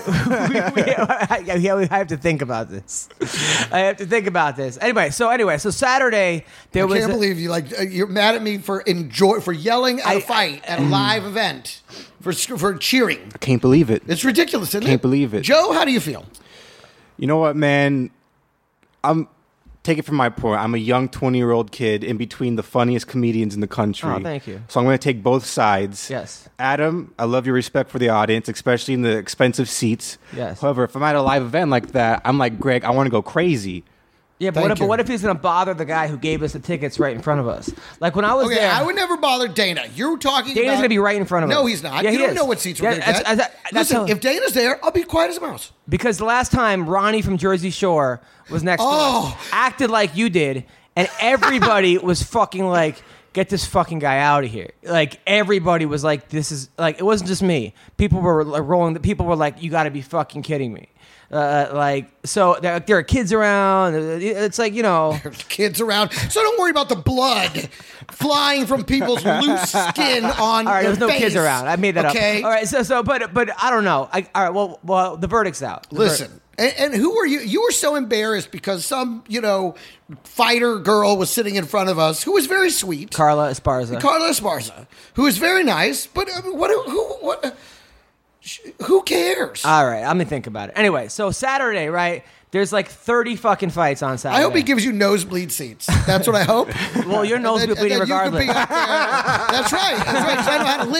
yeah, we have to think about this. I have to think about this. Anyway, so anyway, so Saturday there I was. can't a, believe you like uh, you're mad at me for enjoy for yelling at a I- fight at a live event for for cheering. I can't believe it. It's ridiculous, isn't it? Can't believe it. Joe, how do you feel? You know what, man? I'm take it from my point. I'm a young twenty-year-old kid in between the funniest comedians in the country. Oh, thank you. So I'm going to take both sides. Yes. Adam, I love your respect for the audience, especially in the expensive seats. Yes. However, if I'm at a live event like that, I'm like, Greg, I want to go crazy. Yeah, but Thank what, if, but you. what if he's going to bother the guy who gave us the tickets right in front of us? Like when I was Okay, there. I would never bother Dana. You're talking Dana's about... going to be right in front of us. No, he's not. Yeah, you he don't is. know what seats we're Yeah, going to that's- get. that's- that's Listen, how- if Dana's there, I'll be quiet as a mouse. Because the last time Ronnie from Jersey Shore was next Oh. to us, acted like you did, and everybody was fucking like, get this fucking guy out of here. Like, everybody was like, this is, like, it wasn't just me. People were like, rolling, people were like, you gotta be fucking kidding me. Uh, like, so there, there are kids around. It's like, you know. There's kids around. So don't worry about the blood flying from people's loose skin on All right, their there's no face. kids around. I made that okay? up. All right, so, so, but, but I don't know. I, all right, well, well, the verdict's out. The ver- Listen, and, and who were you? You were so embarrassed because some, you know, fighter girl was sitting in front of us who was very sweet. Carla Esparza. Carla Esparza, who was very nice, but I mean, what? Who? What? Who cares? All right, I'm gonna think about it. Anyway, so Saturday, right? There's like thirty fucking fights on Saturday. I hope he gives you nosebleed seats. That's what I hope. Well, your nose And will then- be and then you can regardless. be up there. That's right. That's right. 'Cause I know how to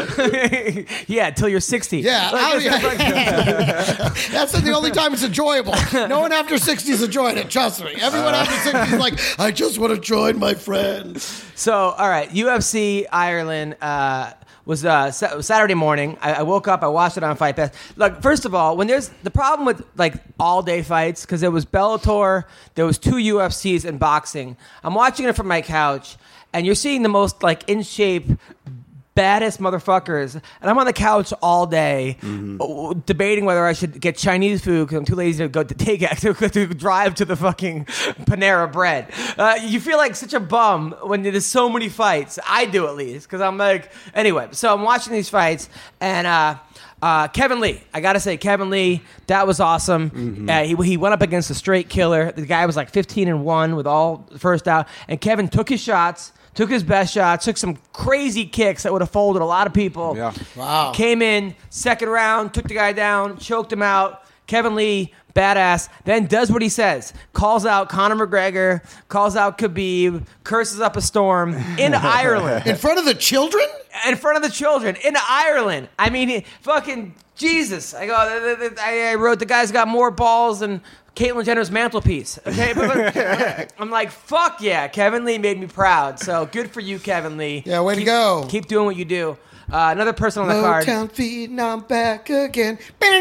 live. Yeah, till you're sixty. Yeah, Like, I'll- it's like- That's the only time it's enjoyable. No one after sixty is enjoying it. Trust me. Everyone after sixty is like, I just want to join my friends. So, all right, U F C Ireland uh, was uh, sa- Saturday morning. I, I woke up, I watched it on Fight Pass. Look, first of all, when there's the problem with like all day fights, because there was Bellator, there was two U F Cs and boxing. I'm watching it from my couch, and you're seeing the most like in shape, baddest motherfuckers, and I'm on the couch all day uh, debating whether I should get Chinese food because I'm too lazy to go to take to, to drive to the fucking Panera Bread. Uh, you feel like such a bum when there's so many fights. I do at least because I'm like anyway. So I'm watching these fights and. uh Uh, Kevin Lee, I gotta say, Kevin Lee, that was awesome. Mm-hmm. Uh, he, he went up against a straight killer. The guy was like fifteen and one with all first out, and Kevin took his shots, took his best shots, took some crazy kicks that would have folded a lot of people. Yeah. Wow. Came in second round, took the guy down, choked him out. Kevin Lee, badass, then does what he says. Calls out Conor McGregor, calls out Khabib, curses up a storm in Ireland. In front of the children? In front of the children in Ireland. I mean, he- fucking Jesus. I go. I I wrote the guy's got more balls than Caitlyn Jenner's mantelpiece. Okay, but, but I'm like, fuck yeah, Kevin Lee made me proud. So good for you, Kevin Lee. Yeah, way to Keep- go. Keep doing what you do. Uh, another person on the card. Motown feet, now I'm back again.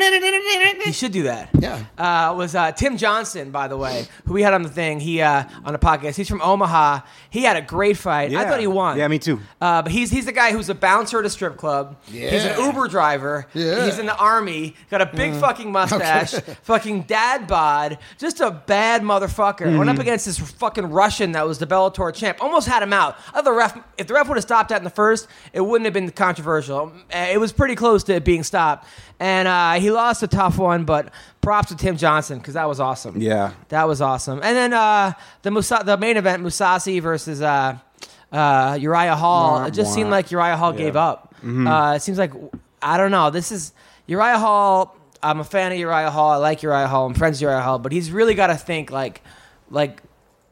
He should do that. Yeah. Uh, was uh, Tim Johnson, by the way, who we had on the thing. He uh, on the podcast. He's from Omaha. He had a great fight. I Yeah. thought he won. Yeah, me too. Uh, but he's he's the guy who's a bouncer at a strip club. Yeah. He's an Uber driver. Yeah. He's in the army. Got a big fucking mustache. Fucking dad bod. Just a bad motherfucker. Went up against this fucking Russian that was the Bellator champ. Almost had him out. Uh, the ref, if the ref would have stopped that in the first, it wouldn't have been controversial. Uh, It was pretty close to it being stopped. And uh, he lost a tough one, but props to Tim Johnson because that was awesome. Yeah. That was awesome. And then uh, the Musa- the main event, Musasi versus uh, uh, Uriah Hall. Mwah, It just mwah. seemed like Uriah Hall Yeah. gave up. Uh, it seems like, I don't know. This is Uriah Hall. I'm a fan of Uriah Hall. I like Uriah Hall. I'm friends with Uriah Hall. But he's really got to think like, like,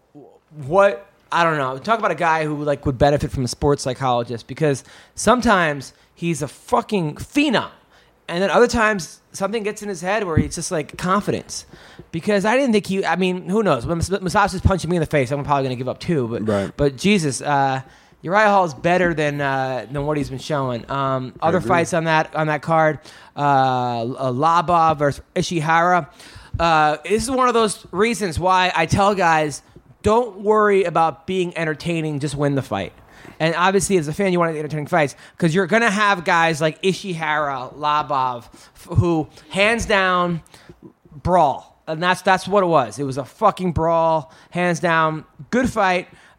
what, I don't know. Talk about a guy who like would benefit from a sports psychologist because sometimes he's a fucking phenom. And then other times something gets in his head where it's just like confidence. Because I didn't think he, I mean, who knows? When Mus- Musasi's punching me in the face, I'm probably going to give up too. But, Right. but Jesus, uh, Uriah Hall is better than uh, than what he's been showing. Um, other agree. fights on that on that card, uh, Laba versus Ishihara. Uh, this is one of those reasons why I tell guys, don't worry about being entertaining, just win the fight. And obviously, as a fan, you want entertaining fights because you're going to have guys like Ishihara, Labov, f- who hands down brawl. And that's that's what it was. It was a fucking brawl, hands down. Good fight.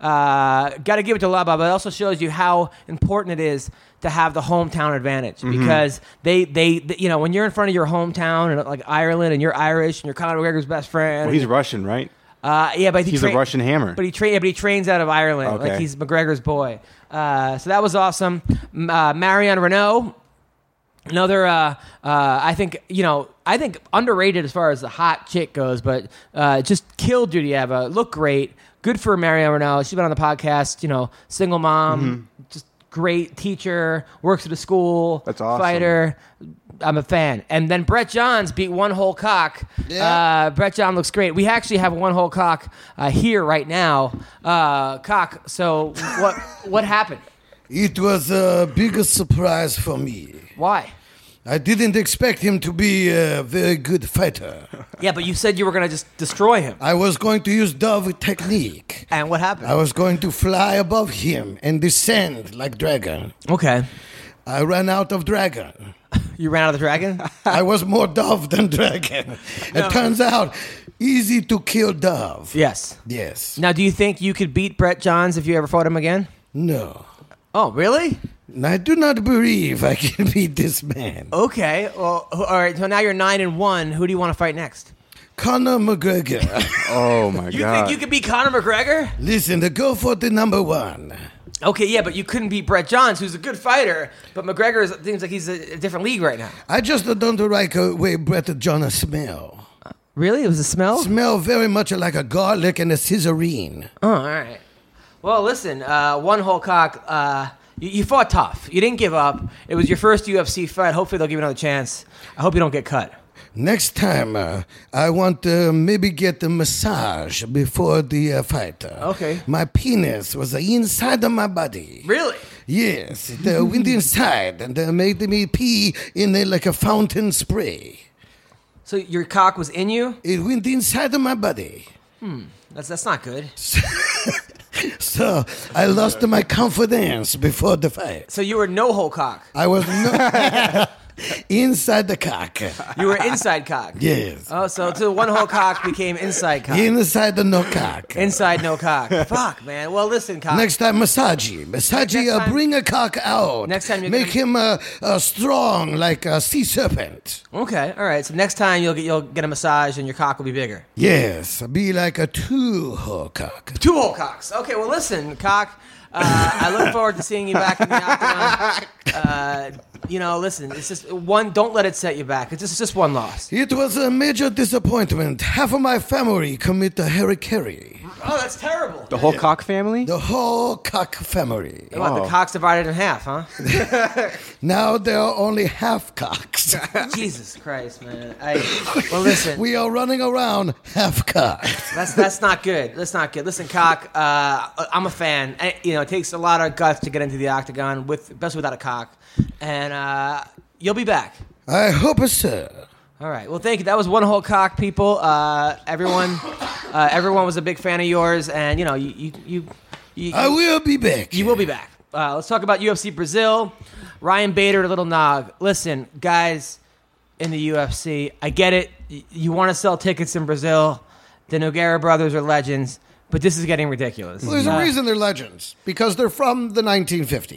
uh, got to give it to Lubbock, but it also shows you how important it is to have the hometown advantage mm-hmm. because they, they, they, you know, when you're in front of your hometown and like Ireland and you're Irish and you're Conor McGregor's best friend. Well, he's Russian, right? Uh, yeah, but he he's tra- a Russian hammer. But he tra- yeah, but he trains out of Ireland. Okay. Like he's McGregor's boy. Uh, so that was awesome. Uh, Marion Renault, another. Uh, uh, I think you know. I think underrated as far as the hot chick goes, but uh, just killed Dudieva. Looked great. Good for Marion Renault. She's been on the podcast. You know, single mom. Mm-hmm. Just great teacher. Works at a school. That's awesome. Fighter. I'm a fan. And then Brett Johns beat One Whole Cock. Yeah. Uh, Brett John looks great. We actually have One Whole Cock uh, here right now. Uh, cock. So what what happened? It was a biggest surprise for me. Why? I didn't expect him to be a very good fighter. Yeah, but you said you were going to just destroy him. I was going to use dove technique. And what happened? I was going to fly above him and descend like dragon. Okay. I ran out of dragon. You ran out of the dragon? I was more dove than dragon. No. It turns out, easy to kill dove. Yes. Yes. Now, do you think you could beat Brett Johns if you ever fought him again? No. Oh, really? I do not believe I can beat this man. Okay. Well, all right. So now you're nine and one. Who do you want to fight next? Conor McGregor. Oh, my you God. You think you could beat Conor McGregor? Listen, to go for the number one. Okay, yeah, but you couldn't beat Brett Johns, who's a good fighter, but McGregor is, seems like he's a, a different league right now. I just don't like the way Brett Johns smell. Uh, really? It was a smell? Smell very much like a garlic and a scissorine. Oh, all right. Well, listen, uh, One Whole Cock, uh, you, you fought tough. You didn't give up. It was your first U F C fight. Hopefully they'll give you another chance. I hope you don't get cut. Next time, uh, I want to uh, maybe get a massage before the uh, fight. Okay. My penis was uh, inside of my body. Really? Yes. It uh, went inside and uh, made me pee in uh, like a fountain spray. So your cock was in you? It went inside of my body. Hmm. That's that's not good. So I lost my confidence before the fight. So you were no whole cock. I was no... Inside the cock. You were inside cock. Yes. Oh, so so one whole cock became inside cock. Inside the no cock. Inside no cock. Fuck, man. Well, listen, cock. Next time, massage. Massage, uh, time, bring a cock out. Next time, you're make gonna... him uh, uh, strong like a sea serpent. Okay, all right. So next time you'll get you'll get a massage and your cock will be bigger. Yes, be like a two-hole cock. Two whole cocks. Okay. Well, listen, cock. Uh, I look forward to seeing you back in the octagon. Uh, you know, listen, it's just one. Don't let it set you back. It's just, it's just one loss. It was a major disappointment. Half of my family commit to harikiri. Oh, that's terrible. The whole yeah. cock family? The whole cock family. What, oh. The cock's divided in half, huh? Now there are only half cocks. Jesus Christ, man. I, well, listen. We are running around half cocks. That's that's not good. That's not good. Listen, cock, uh, I'm a fan. I, you know, it takes a lot of guts to get into the octagon, with especially without a cock. And uh, you'll be back. I hope so. All right. Well, thank you. That was One Whole Cock, people. Uh, everyone, uh, everyone was a big fan of yours, and you know, you, you, you, you I will be back. You will be back. Uh, let's talk about U F C Brazil. Ryan Bader, Little Nog. Listen, guys, in the U F C, I get it. You want to sell tickets in Brazil. The Nogueira brothers are legends. But this is getting ridiculous. Well, there's uh, a reason they're legends. Because they're from the nineteen fifties.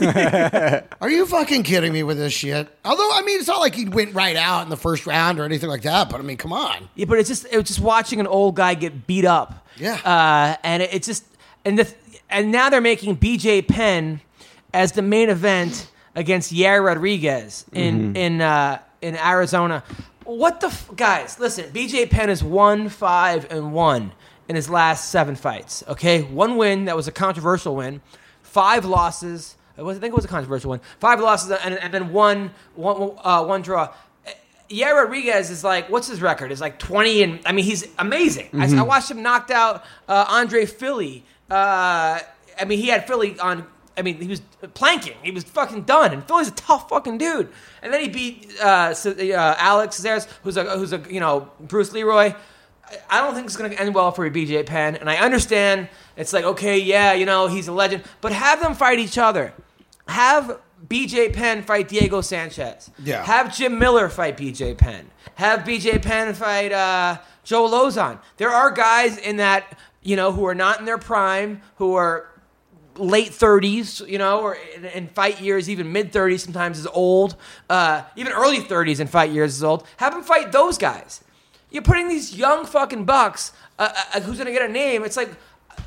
Are you fucking kidding me with this shit? Although, I mean, it's not like he went right out in the first round or anything like that. But, I mean, come on. Yeah, but it's just it was just watching an old guy get beat up. Yeah. Uh, and it, it just... And the, and now they're making B J Penn as the main event against Yair Rodriguez in, mm-hmm. in, uh, in Arizona. What the... F- guys, listen. B J Penn is one, five, and one. In his last seven fights, okay? One win, that was a controversial win. Five losses, I think it was a controversial win. Five losses, and, and then one, one, uh, one draw. Yair Rodriguez is like, what's his record? It's like twenty, and I mean, he's amazing. Mm-hmm. I, I watched him knocked out uh, Andre Philly. Uh, I mean, he had Philly on, I mean, he was planking. He was fucking done, and Philly's a tough fucking dude. And then he beat uh, uh, Alex Caceres, who's a, who's a, you know, Bruce Leroy. I don't think it's going to end well for B J Penn, and I understand it's like, okay, yeah, you know, he's a legend, but have them fight each other. Have B J Penn fight Diego Sanchez. Yeah. Have Jim Miller fight B J Penn. Have B J Penn fight uh, Joe Lozon. There are guys in that you know, who are not in their prime, who are late thirties, you know, or in, in fight years, even mid-thirties sometimes is old. Uh, even early thirties in fight years is old. Have them fight those guys. You're putting these young fucking bucks, uh, uh, who's going to get a name. It's like,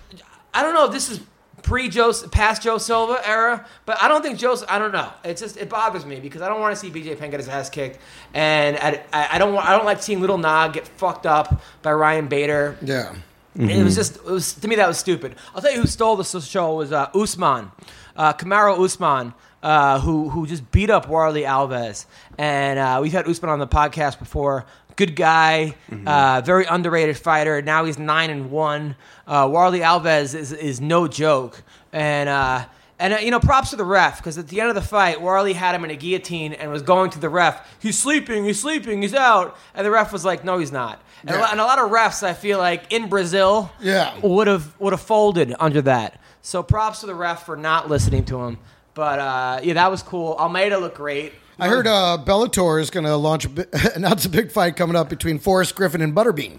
I don't know if this is pre-Joe, past Joe Silva era, but I don't think Joe, I don't know. It's just, it bothers me because I don't want to see B J Penn get his ass kicked. And I, I, I don't want, I don't like seeing Little Nog get fucked up by Ryan Bader. Yeah. Mm-hmm. It was just, it was to me, that was stupid. I'll tell you who stole the show was uh, Usman, uh, Kamaru Usman, uh, who who just beat up Warley Alves. And uh, we've had Usman on the podcast before. Good guy, mm-hmm. uh, very underrated fighter. Now he's nine and one. Uh, Warley Alves is is no joke. And uh, and uh, you know, props to the ref because at the end of the fight, Warley had him in a guillotine and was going to the ref. He's sleeping. He's sleeping. He's out. And the ref was like, no, he's not. And, yeah. a, lot, and a lot of refs, I feel like, in Brazil yeah. would have would have folded under that. So props to the ref for not listening to him. But, uh, yeah, that was cool. Almeida looked great. I heard uh, Bellator is going to launch a bi- announce a big fight coming up between Forrest Griffin and Butterbean.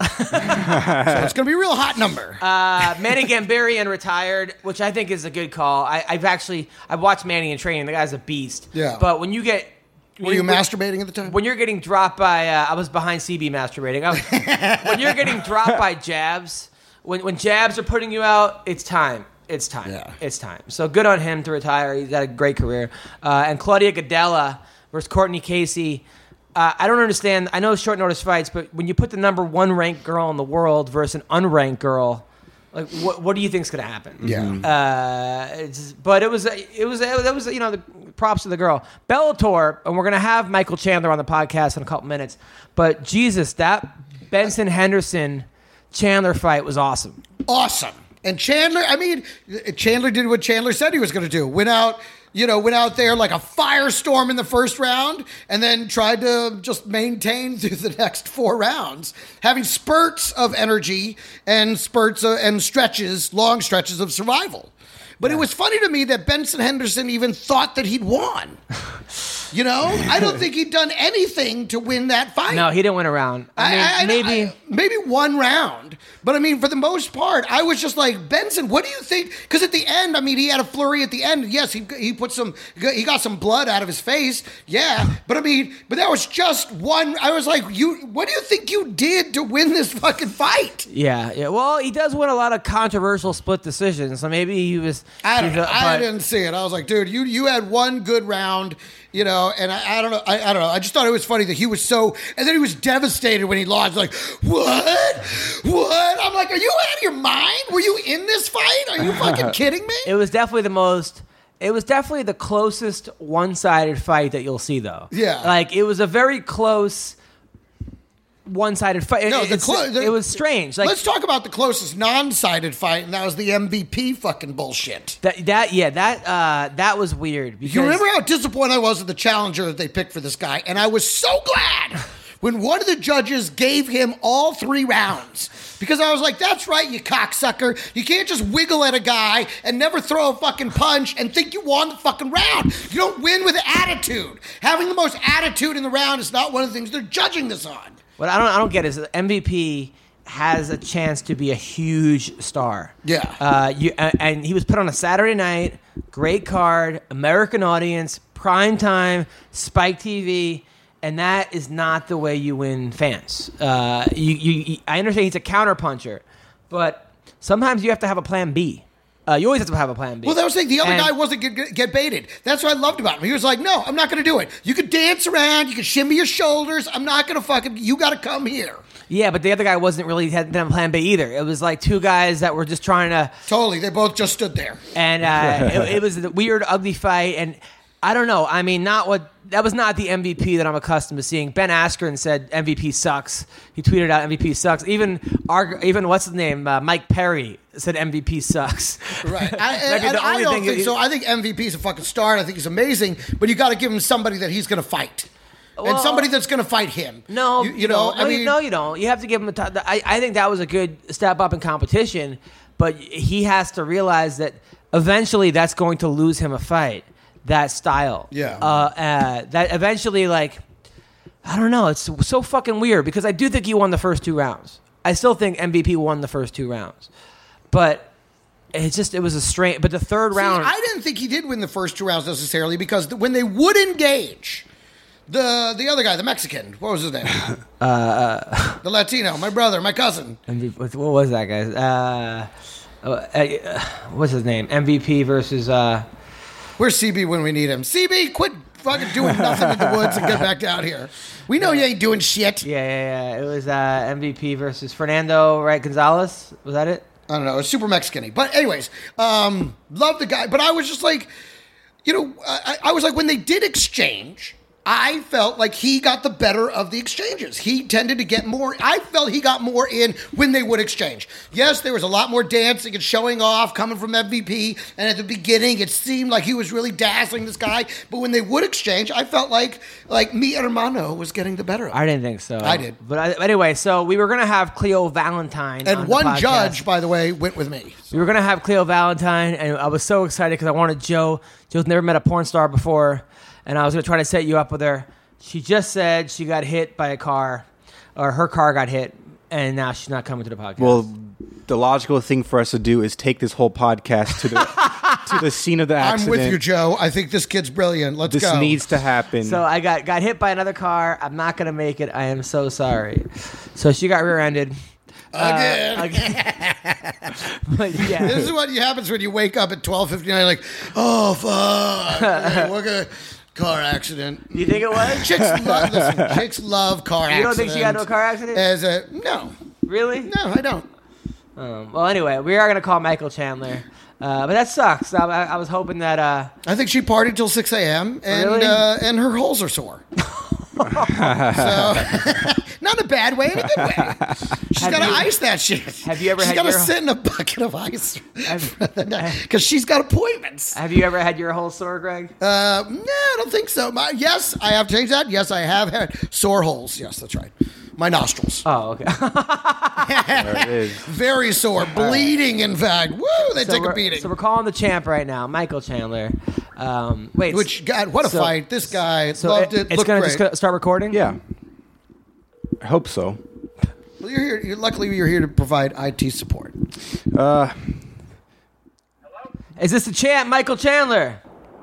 So it's going to be a real hot number. Uh, Manny Gambarian retired, which I think is a good call. I, I've actually I've watched Manny in training. The guy's a beast. Yeah. But when you get Were you, you masturbating at the time? When you're getting dropped by, uh, I was behind C B masturbating. I was, when you're getting dropped by jabs, when when jabs are putting you out, it's time. It's time. Yeah. It's time. So good on him to retire. He's got a great career. Uh, and Claudia Gadelha versus Courtney Casey. Uh, I don't understand. I know short notice fights, but when you put the number one ranked girl in the world versus an unranked girl, like what what do you think's going to happen? Yeah. Uh, it's, but it was it was it was you know the props to the girl. Bellator, and we're going to have Michael Chandler on the podcast in a couple minutes. But Jesus, that Benson Henderson Chandler fight was awesome. Awesome. And Chandler, I mean, Chandler did what Chandler said he was going to do. Went out, you know, went out there like a firestorm in the first round and then tried to just maintain through the next four rounds, having spurts of energy and spurts of, and stretches, long stretches of survival. But yeah. It was funny to me that Benson Henderson even thought that he'd won. You know, I don't think he'd done anything to win that fight. No, he didn't win a round. I mean, I, I, maybe I, maybe one round. But I mean, for the most part, I was just like, Benson, what do you think? Because at the end, I mean, he had a flurry at the end. Yes, he he put some, he got some blood out of his face. Yeah, but I mean, but that was just one. I was like, you, what do you think you did to win this fucking fight? Yeah, yeah. Well, he does win a lot of controversial split decisions, so maybe he was. I don't know. A, I didn't see it. I was like, dude, you you had one good round. You know, and I, I don't know. I, I don't know. I just thought it was funny that he was so, and then he was devastated when he lost. Like, what? What? I'm like, are you out of your mind? Were you in this fight? Are you fucking kidding me? It was definitely the most. It was definitely the closest one-sided fight that you'll see, though. Yeah, like it was a very close. One-sided fight. No, the clo- the, it was strange. Like, let's talk about the closest non-sided fight, and that was the M V P fucking bullshit. That, that yeah, that uh, that was weird. Because you remember how disappointed I was with the challenger that they picked for this guy, and I was so glad when one of the judges gave him all three rounds. Because I was like, that's right, you cocksucker. You can't just wiggle at a guy and never throw a fucking punch and think you won the fucking round. You don't win with attitude. Having the most attitude in the round is not one of the things they're judging this on. What I don't I don't get is M V P has a chance to be a huge star. Yeah. Uh, you uh, and he was put on a Saturday night, great card, American audience, prime time, Spike T V, and that is not the way you win fans. Uh, you, you, I understand he's a counterpuncher, but sometimes you have to have a plan B. Uh, you always have to have a plan B. Well, that was the thing. The other and, guy wasn't get, get baited. That's what I loved about him. He was like, no, I'm not going to do it. You can dance around. You can shimmy your shoulders. I'm not going to fucking, you got to come here. Yeah, but the other guy wasn't really, hadn't done plan B either. It was like two guys that were just trying to. Totally. They both just stood there. And uh, it, it was a weird, ugly fight. And I don't know. I mean, not what. That was not the M V P that I'm accustomed to seeing. Ben Askren said M V P sucks. He tweeted out M V P sucks. Even our, even what's his name, uh, Mike Perry said M V P sucks. Right. I, and, and I don't think so. I think M V P is a fucking star. And I think he's amazing. But you got to give him somebody that he's going to fight. Well, and somebody that's going to fight him. No, you, you know. No, I mean, no, you don't. You have to give him a. T- I, I think that was a good step up in competition, but he has to realize that eventually that's going to lose him a fight. That style, yeah. Uh, uh, that eventually, like, I don't know. It's so fucking weird because I do think he won the first two rounds. I still think M V P won the first two rounds. but it just it was a strange. But the third See, round, I didn't think he did win the first two rounds necessarily because th- when they would engage, the the other guy, the Mexican, what was his name? uh, uh, the Latino, my brother, my cousin. M V P, what was that guy? Uh, uh, uh, what's his name? M V P versus. Uh, Where's C B when we need him? C B, quit fucking doing nothing in the woods and get back down here. We know you ain't doing shit. Yeah, yeah, yeah. It was uh, M V P versus Fernando, right? Gonzalez? Was that it? I don't know. It's super Mexican-y. But anyways, um, love the guy. But I was just like, you know, I, I was like, when they did exchange, I felt like he got the better of the exchanges. He tended to get more. I felt he got more in when they would exchange. Yes, there was a lot more dancing and showing off coming from M V P. And at the beginning, it seemed like he was really dazzling this guy. But when they would exchange, I felt like like mi hermano was getting the better of it. I didn't think so. I did. But I, anyway, so we were going to have Cleo Valentine. And on one the podcast. judge, by the way, went with me. We were going to have Cleo Valentine, and I was so excited because I wanted Joe. Joe's never met a porn star before, and I was going to try to set you up with her. She just said she got hit by a car, or her car got hit, and now she's not coming to the podcast. Well, the logical thing for us to do is take this whole podcast to the to the scene of the accident. I'm with you, Joe. I think this kid's brilliant. Let's This go. needs to happen. So I got, got hit by another car. I'm not going to make it. I am so sorry. So she got rear-ended. Again. Uh, again. But yeah. This is what happens when you wake up at twelve fifty-nine, like, oh, fuck. Okay, we're gonna, car accident. You think it was? Chicks love, listen, chicks love car accidents. You don't think she got into a car accident? As a, no. Really? No, I don't. Um, well, anyway, we are going to call Michael Chandler. Uh, but that sucks. I, I, I was hoping that... Uh, I think she partied till six a.m. and Really? uh, and her holes are sore. So, not in a bad way, in a good way. She's Have got to you- ice that shit. have you ever She's had got to your- sit in a bucket of ice Have- because she's got appointments. have you ever had your whole sore, Greg? Uh, no, I don't think so. My, yes, I have changed that. Yes, I have had sore holes. Yes, that's right. My nostrils. Oh, okay. there it is. Very sore. Bleeding, in fact. Woo, they so take a we're- beating. So we're calling the champ right now, Michael Chandler. Um, wait. Which, God, what a so- fight. This guy so loved it, it. It's Looked going to great. just go- start recording? Yeah. I hope so. Well, you're here. You're, luckily, you're here to provide I T support. Uh, Is this the champ, Michael Chandler?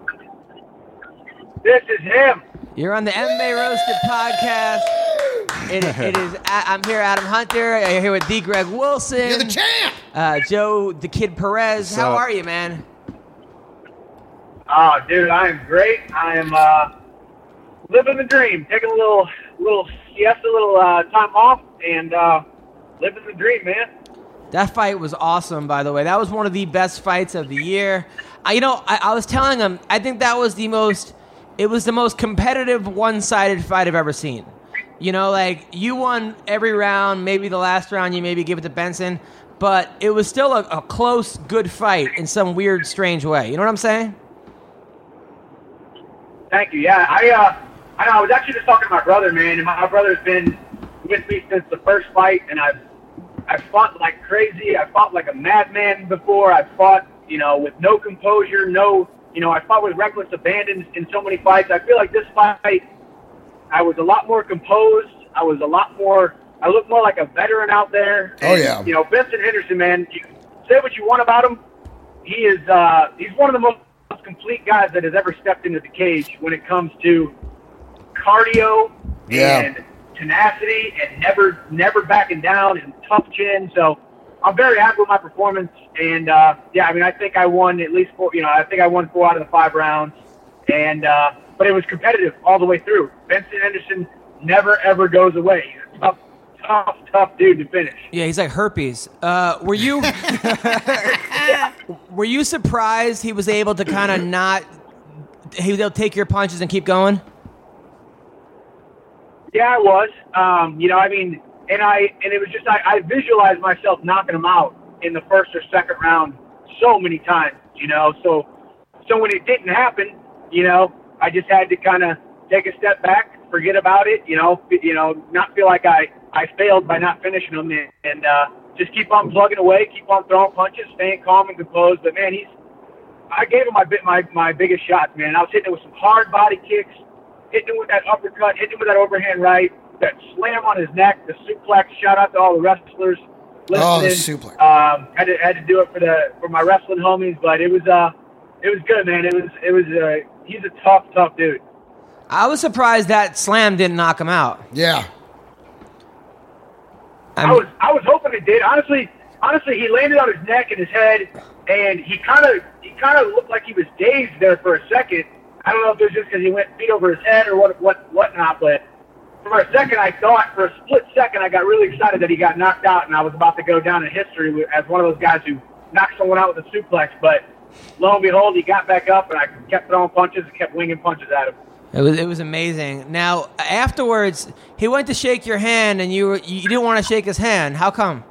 This is him. You're on the M M A Roasted podcast. It, it is. I'm here, Adam Hunter. I'm here with D. Greg Wilson. You're the champ. Uh, Joe, the Kid Perez. How up? are you, man? Oh, dude, I am great. I am uh, living the dream, taking a little, little siesta, a little uh, time off, and uh, living the dream, man. That fight was awesome, by the way. That was one of the best fights of the year. I, you know, I, I was telling him, I think that was the most, it was the most competitive one-sided fight I've ever seen. You know, like, you won every round, maybe the last round you maybe give it to Benson, but it was still a, a close, good fight in some weird, strange way. You know what I'm saying? Thank you. Yeah, I, uh, I know. I was actually just talking to my brother, man, and my brother's been with me since the first fight, and I've, I've fought like crazy. I fought like a madman before. I fought, you know, with no composure, no, you know, I fought with reckless abandon in so many fights. I feel like this fight, I was a lot more composed. I was a lot more, I looked more like a veteran out there. Oh, And, yeah. You know, Benson Henderson, man, you say what you want about him. He is, uh, he's one of the most complete guys that has ever stepped into the cage when it comes to cardio Yeah. and tenacity and never, never backing down and tough chin. So I'm very happy with my performance. And, uh, yeah, I mean, I think I won at least four, you know, I think I won four out of the five rounds. And, uh, but it was competitive all the way through. Benson Henderson never, ever goes away. He's a tough, tough, tough dude to finish. Yeah, he's like herpes. Uh, were you were you surprised he was able to kind of not, he was able to take your punches and keep going? Yeah, I was. Um, you know, I mean, and I and it was just I, I visualized myself knocking him out in the first or second round so many times. You know, so so when it didn't happen, you know, I just had to kind of take a step back, forget about it. You know, you know, not feel like I I failed by not finishing him, and, and uh, just keep on plugging away, keep on throwing punches, staying calm and composed. But man, he's I gave him my bit my my biggest shots, man. I was hitting it with some hard body kicks. Hitting him with that uppercut, hitting him with that overhand right, that slam on his neck, the suplex. Shout out to all the wrestlers. listening. Oh, the suplex. Um, had to had to do it for the for my wrestling homies, but it was uh it was good, man. It was it was uh he's a tough tough dude. I was surprised that slam didn't knock him out. Yeah. I, I mean, was I was hoping it did. Honestly, honestly, he landed on his neck and his head, and he kind of he kind of looked like he was dazed there for a second. I don't know if it was just because he went feet over his head or what what whatnot, but for a second I thought, for a split second, I got really excited that he got knocked out, and I was about to go down in history as one of those guys who knocked someone out with a suplex. But lo and behold, he got back up, and I kept throwing punches and kept winging punches at him. it was it was amazing. Now afterwards, he went to shake your hand, and you were, you didn't want to shake his hand. How come?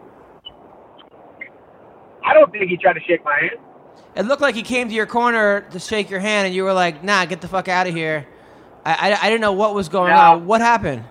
I don't think he tried to shake my hand. It looked like he came to your corner to shake your hand, and you were like, "Nah, get the fuck out of here." I, I, I didn't know what was going No. on. What happened?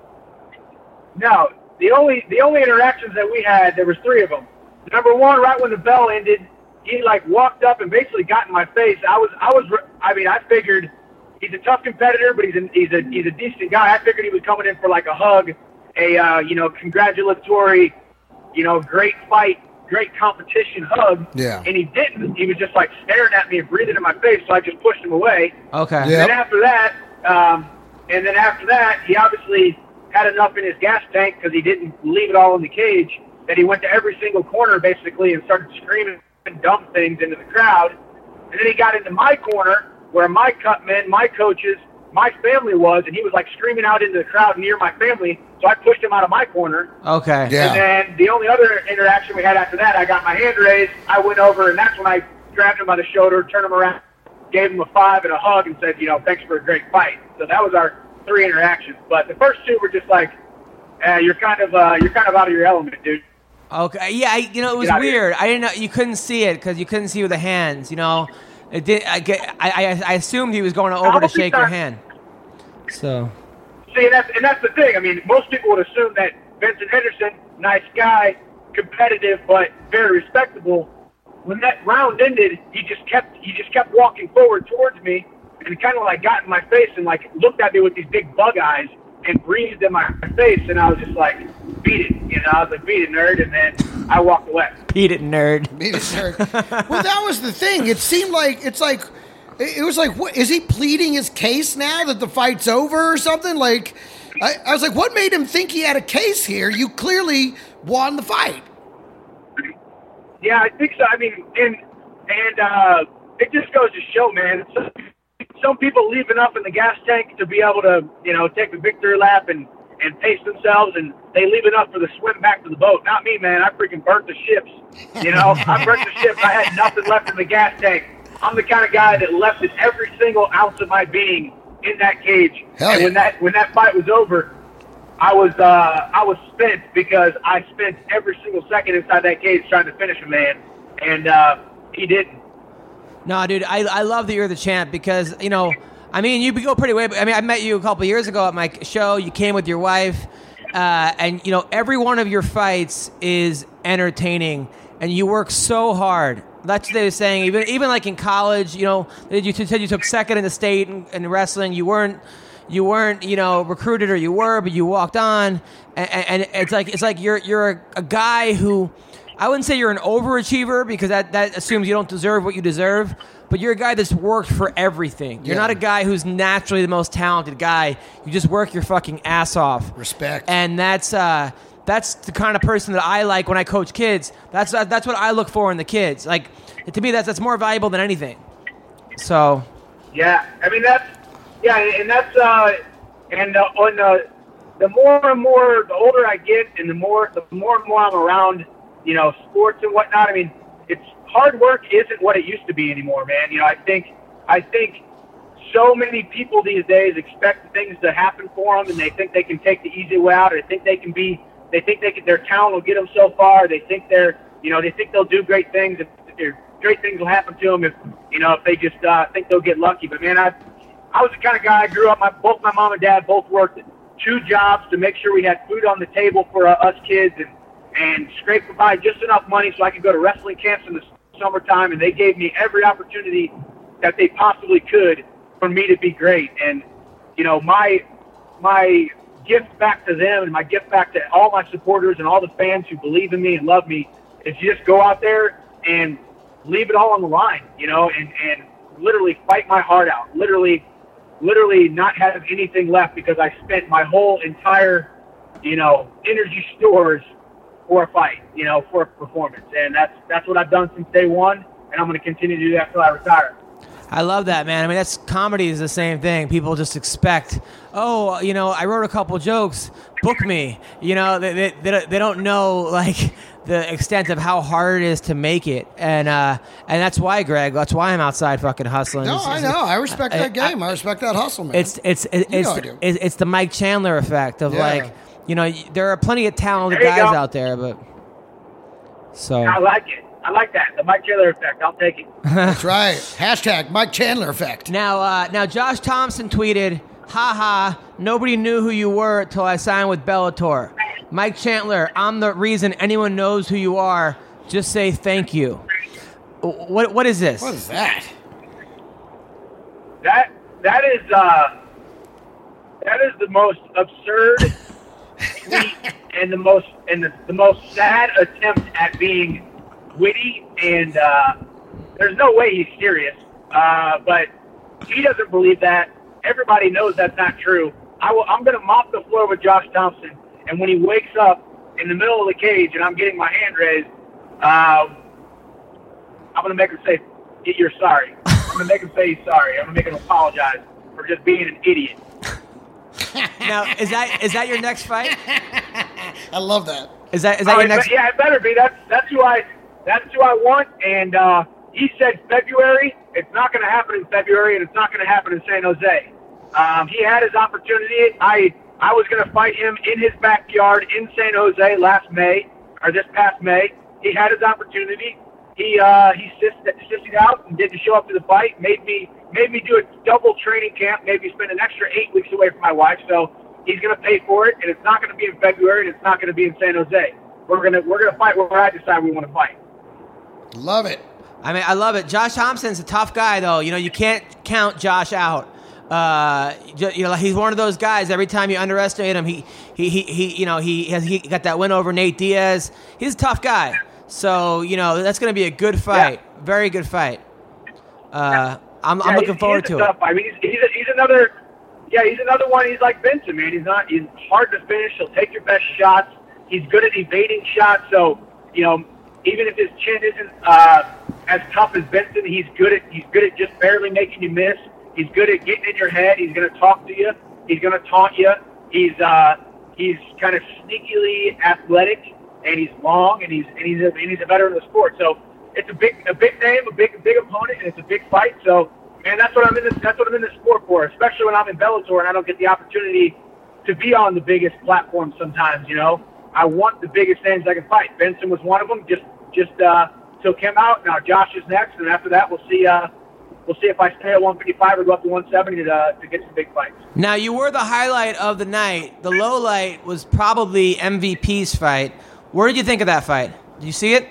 No, the only the only interactions that we had, there was three of them. Number one, right when the bell ended, he like walked up and basically got in my face. I was I was I mean I figured he's a tough competitor, but he's a he's a he's a decent guy. I figured he was coming in for like a hug, a uh, you know congratulatory, you know great fight, great competition hug. Yeah. And he didn't. He was just like staring at me and breathing in my face. So I just pushed him away. Okay. Yeah. And Yep. then after that, um, and then after that, he obviously had enough in his gas tank because he didn't leave it all in the cage, that he went to every single corner basically and started screaming dumb things into the crowd. And then he got into my corner where my cut men, my coaches, my family was, and he was like screaming out into the crowd near my family. So I pushed him out of my corner. Okay. Yeah. And then the only other interaction we had after that, I got my hand raised. I went over, and that's when I grabbed him by the shoulder, turned him around, gave him a five and a hug, and said, you know, thanks for a great fight. So that was our three interactions. But the first two were just like, eh, you're kind of uh, you're kind of out of your element, dude. Okay. Yeah. I, you know, it was Get out of here. weird. I didn't know you couldn't see it because you couldn't see with the hands. You know, it did. I get. I, I, I assumed he was going over to Probably shake your not. hand. So. See, and that's, and that's the thing. I mean, most people would assume that Vincent Henderson, nice guy, competitive, but very respectable. When that round ended, he just kept he just kept walking forward towards me, and kind of like got in my face and like looked at me with these big bug eyes and breathed in my face, and I was just like, beat it, you know. I was like, beat it, nerd, and then I walked away. Beat it, nerd. Beat it, nerd. Well, that was the thing. It seemed like it's like it was like, what is he pleading his case now that the fight's over or something? Like, I, I was like, what made him think he had a case here? You clearly won the fight. Yeah, I think so. I mean, and and uh, it just goes to show, man. Some, some people leave enough in the gas tank to be able to, you know, take the victory lap and, and pace themselves, and they leave enough for the swim back to the boat. Not me, man. I freaking burnt the ships. You know, I burnt the ships. I had nothing left in the gas tank. I'm the kind of guy that left it every single ounce of my being in that cage. Hell and yeah. when that when that fight was over, I was uh, I was spent because I spent every single second inside that cage trying to finish a man, and uh, he didn't. No, dude, I I love that you're the champ because, you know, I mean, you go pretty way. I mean, I met you a couple years ago at my show. You came with your wife, uh, and, you know, every one of your fights is entertaining, and you work so hard. That's what they were saying. Even even like in college, you know, you said you took second in the state in, in wrestling. You weren't. You weren't, you know, recruited, or you were, but you walked on, and, and it's like it's like you're you're a, a guy who, I wouldn't say you're an overachiever because that, that assumes you don't deserve what you deserve, but you're a guy that's worked for everything. You're Yeah. not a guy who's naturally the most talented guy. You just work your fucking ass off. Respect. And that's uh, that's the kind of person that I like when I coach kids. That's uh, that's what I look for in the kids. Like, to me, that's that's more valuable than anything. So. Yeah, I mean that's yeah, and that's uh, and uh, on the the more and more the older I get, and the more the more and more I'm around, you know, sports and whatnot. I mean, it's hard work isn't what it used to be anymore, man. You know, I think I think so many people these days expect things to happen for them, and they think they can take the easy way out, or they think they can be, they think they can, their talent will get them so far. They think they're, you know, they think they'll do great things. If, if great things will happen to them if, you know, if they just uh, think they'll get lucky. But man, I. I was the kind of guy, I grew up, my, both my mom and dad both worked two jobs to make sure we had food on the table for uh, us kids, and, and scraped by just enough money so I could go to wrestling camps in the summertime, and they gave me every opportunity that they possibly could for me to be great. And, you know, my my gift back to them and my gift back to all my supporters and all the fans who believe in me and love me is just go out there and leave it all on the line, you know, and, and literally fight my heart out, literally, literally not have anything left because I spent my whole entire, you know, energy stores for a fight, you know, for a performance. And that's, that's what I've done since day one. And I'm going to continue to do that until I retire. I love that, man. I mean, that's comedy is the same thing. People just expect, oh, you know, I wrote a couple jokes, book me. You know, they they, they, they don't know, like, the extent of how hard it is to make it. And uh, and that's why, Greg, that's why I'm outside fucking hustling. No, It's- I it's- know. I respect I- that game. I, I respect that hustle, man. It's it's it's You it's, know I the, do. it's it's the Mike Chandler effect of Yeah. like, you know, y- there are plenty of talented There you guys go. out there, but so I like it. I like that. The Mike Taylor effect. I'll take it. That's right. Hashtag Mike Chandler effect. now uh, now Josh Thompson tweeted, "Ha ha! Nobody knew who you were till I signed with Bellator." Mike Chandler, I'm the reason anyone knows who you are. Just say thank you. What what is this? What is that? That that is uh, that is the most absurd tweet and the most and the, the most sad attempt at being witty. And uh, there's no way he's serious. Uh, but he doesn't believe that. Everybody knows that's not true. I will, I'm going to mop the floor with Josh Thompson, and when he wakes up in the middle of the cage and I'm getting my hand raised, uh, I'm going to make him say, "You're sorry." I'm going to make him say he's sorry. I'm going to make him apologize for just being an idiot. Now is that is that your next fight? I love that. Is that is that Oh, your it next? be- yeah, it better be. That's that's who I that's who I want. And uh, he said February. It's not going to happen in February, and it's not going to happen in San Jose. Um, he had his opportunity. I I was going to fight him in his backyard in San Jose last May, or this past May. He had his opportunity. He uh, he sissed, sissed out and didn't show up to the fight. Made me made me do a double training camp. Made me spend an extra eight weeks away from my wife. So he's going to pay for it, and it's not going to be in February, and it's not going to be in San Jose. We're gonna we're gonna fight where I decide we want to fight. Love it. I mean, I love it. Josh Thompson's a tough guy, though. You know, you can't count Josh out. Uh, ju- you know, he's one of those guys. Every time you underestimate him, he, he, he, he you know, he has he got that win over Nate Diaz. He's a tough guy. So, you know, that's going to be a good fight. Yeah. Very good fight. Uh, I'm, Yeah, I'm looking he's, forward he's to a it. tough, I mean, he's, he's, a, he's another. Yeah, he's another one. He's like Benson, man. He's not. He's hard to finish. He'll take your best shots. He's good at evading shots. So, you know, even if his chin isn't uh, as tough as Benson, he's good at he's good at just barely making you miss. He's good at getting in your head. He's going to talk to you. He's going to taunt you. He's uh, he's kind of sneakily athletic, and he's long, and he's and he's a, and he's a veteran of the sport. So it's a big a big name, a big big opponent, and it's a big fight. So, man, that's what I'm in this that's what I'm in this sport for. Especially when I'm in Bellator and I don't get the opportunity to be on the biggest platform. Sometimes, you know, I want the biggest names I can fight. Benson was one of them. Just just uh, took him out. Now Josh is next, and after that, we'll see. Uh, We'll see if I stay at one fifty-five or go up to one seventy to, uh, to get some big fights. Now, you were the highlight of the night. The low light was probably M V P's fight. What did you think of that fight? Did you see it?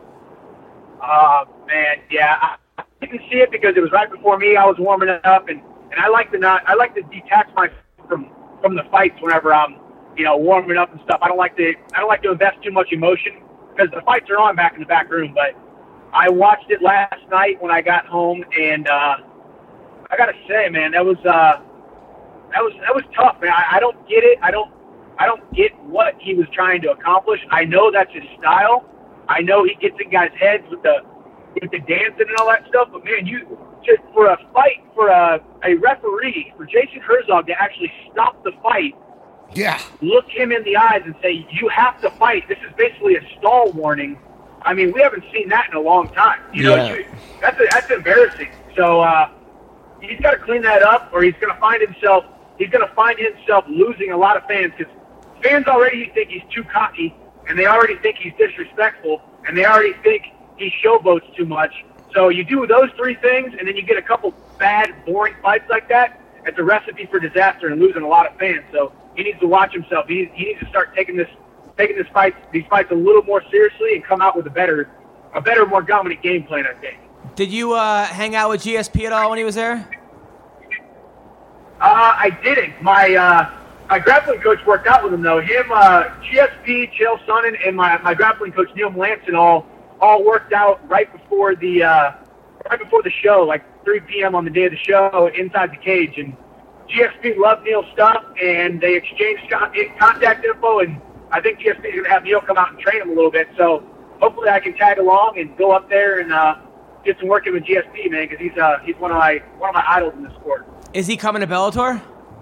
Uh, man, yeah, I, I didn't see it because it was right before me. I was warming up, and, and I like to not, I like to detach myself from from the fights whenever I'm, you know, warming up and stuff. I don't like to, I don't like to invest too much emotion because the fights are on back in the back room. But I watched it last night when I got home, and uh, I gotta say, man, that was uh, that was that was tough, man. I, I don't get it. I don't I don't get what he was trying to accomplish. I know that's his style. I know he gets in guys' heads with the with the dancing and all that stuff. But man, you just for a fight for a a referee for Jason Herzog to actually stop the fight, Yeah. look him in the eyes and say, "You have to fight." This is basically a stall warning. I mean, we haven't seen that in a long time. You know, Yeah. you, that's a, that's embarrassing. So uh, he's got to clean that up, or he's going to find himself he's going to find himself losing a lot of fans because fans already think he's too cocky, and they already think he's disrespectful, and they already think he showboats too much. So you do those three things, and then you get a couple bad, boring fights like that. It's a recipe for disaster and losing a lot of fans. So he needs to watch himself. He needs, he needs to start taking this. taking this fight, these fights a little more seriously and come out with a better, a better, more dominant game plan, I think. Did you uh, hang out with G S P at all when he was there? Uh, I didn't. My, uh, my grappling coach worked out with him though. Him, uh, G S P, Chael Sonnen, and my, my grappling coach Neil Melanson all all worked out right before the uh, right before the show, like three p.m. on the day of the show, inside the cage. And G S P loved Neil's stuff, and they exchanged con- contact info. And I think G S P is going to have Neil come out and train him a little bit. So hopefully I can tag along and go up there and uh, get some work in with G S P, man, because he's uh, he's one of my one of my idols in the sport. Is he coming to Bellator?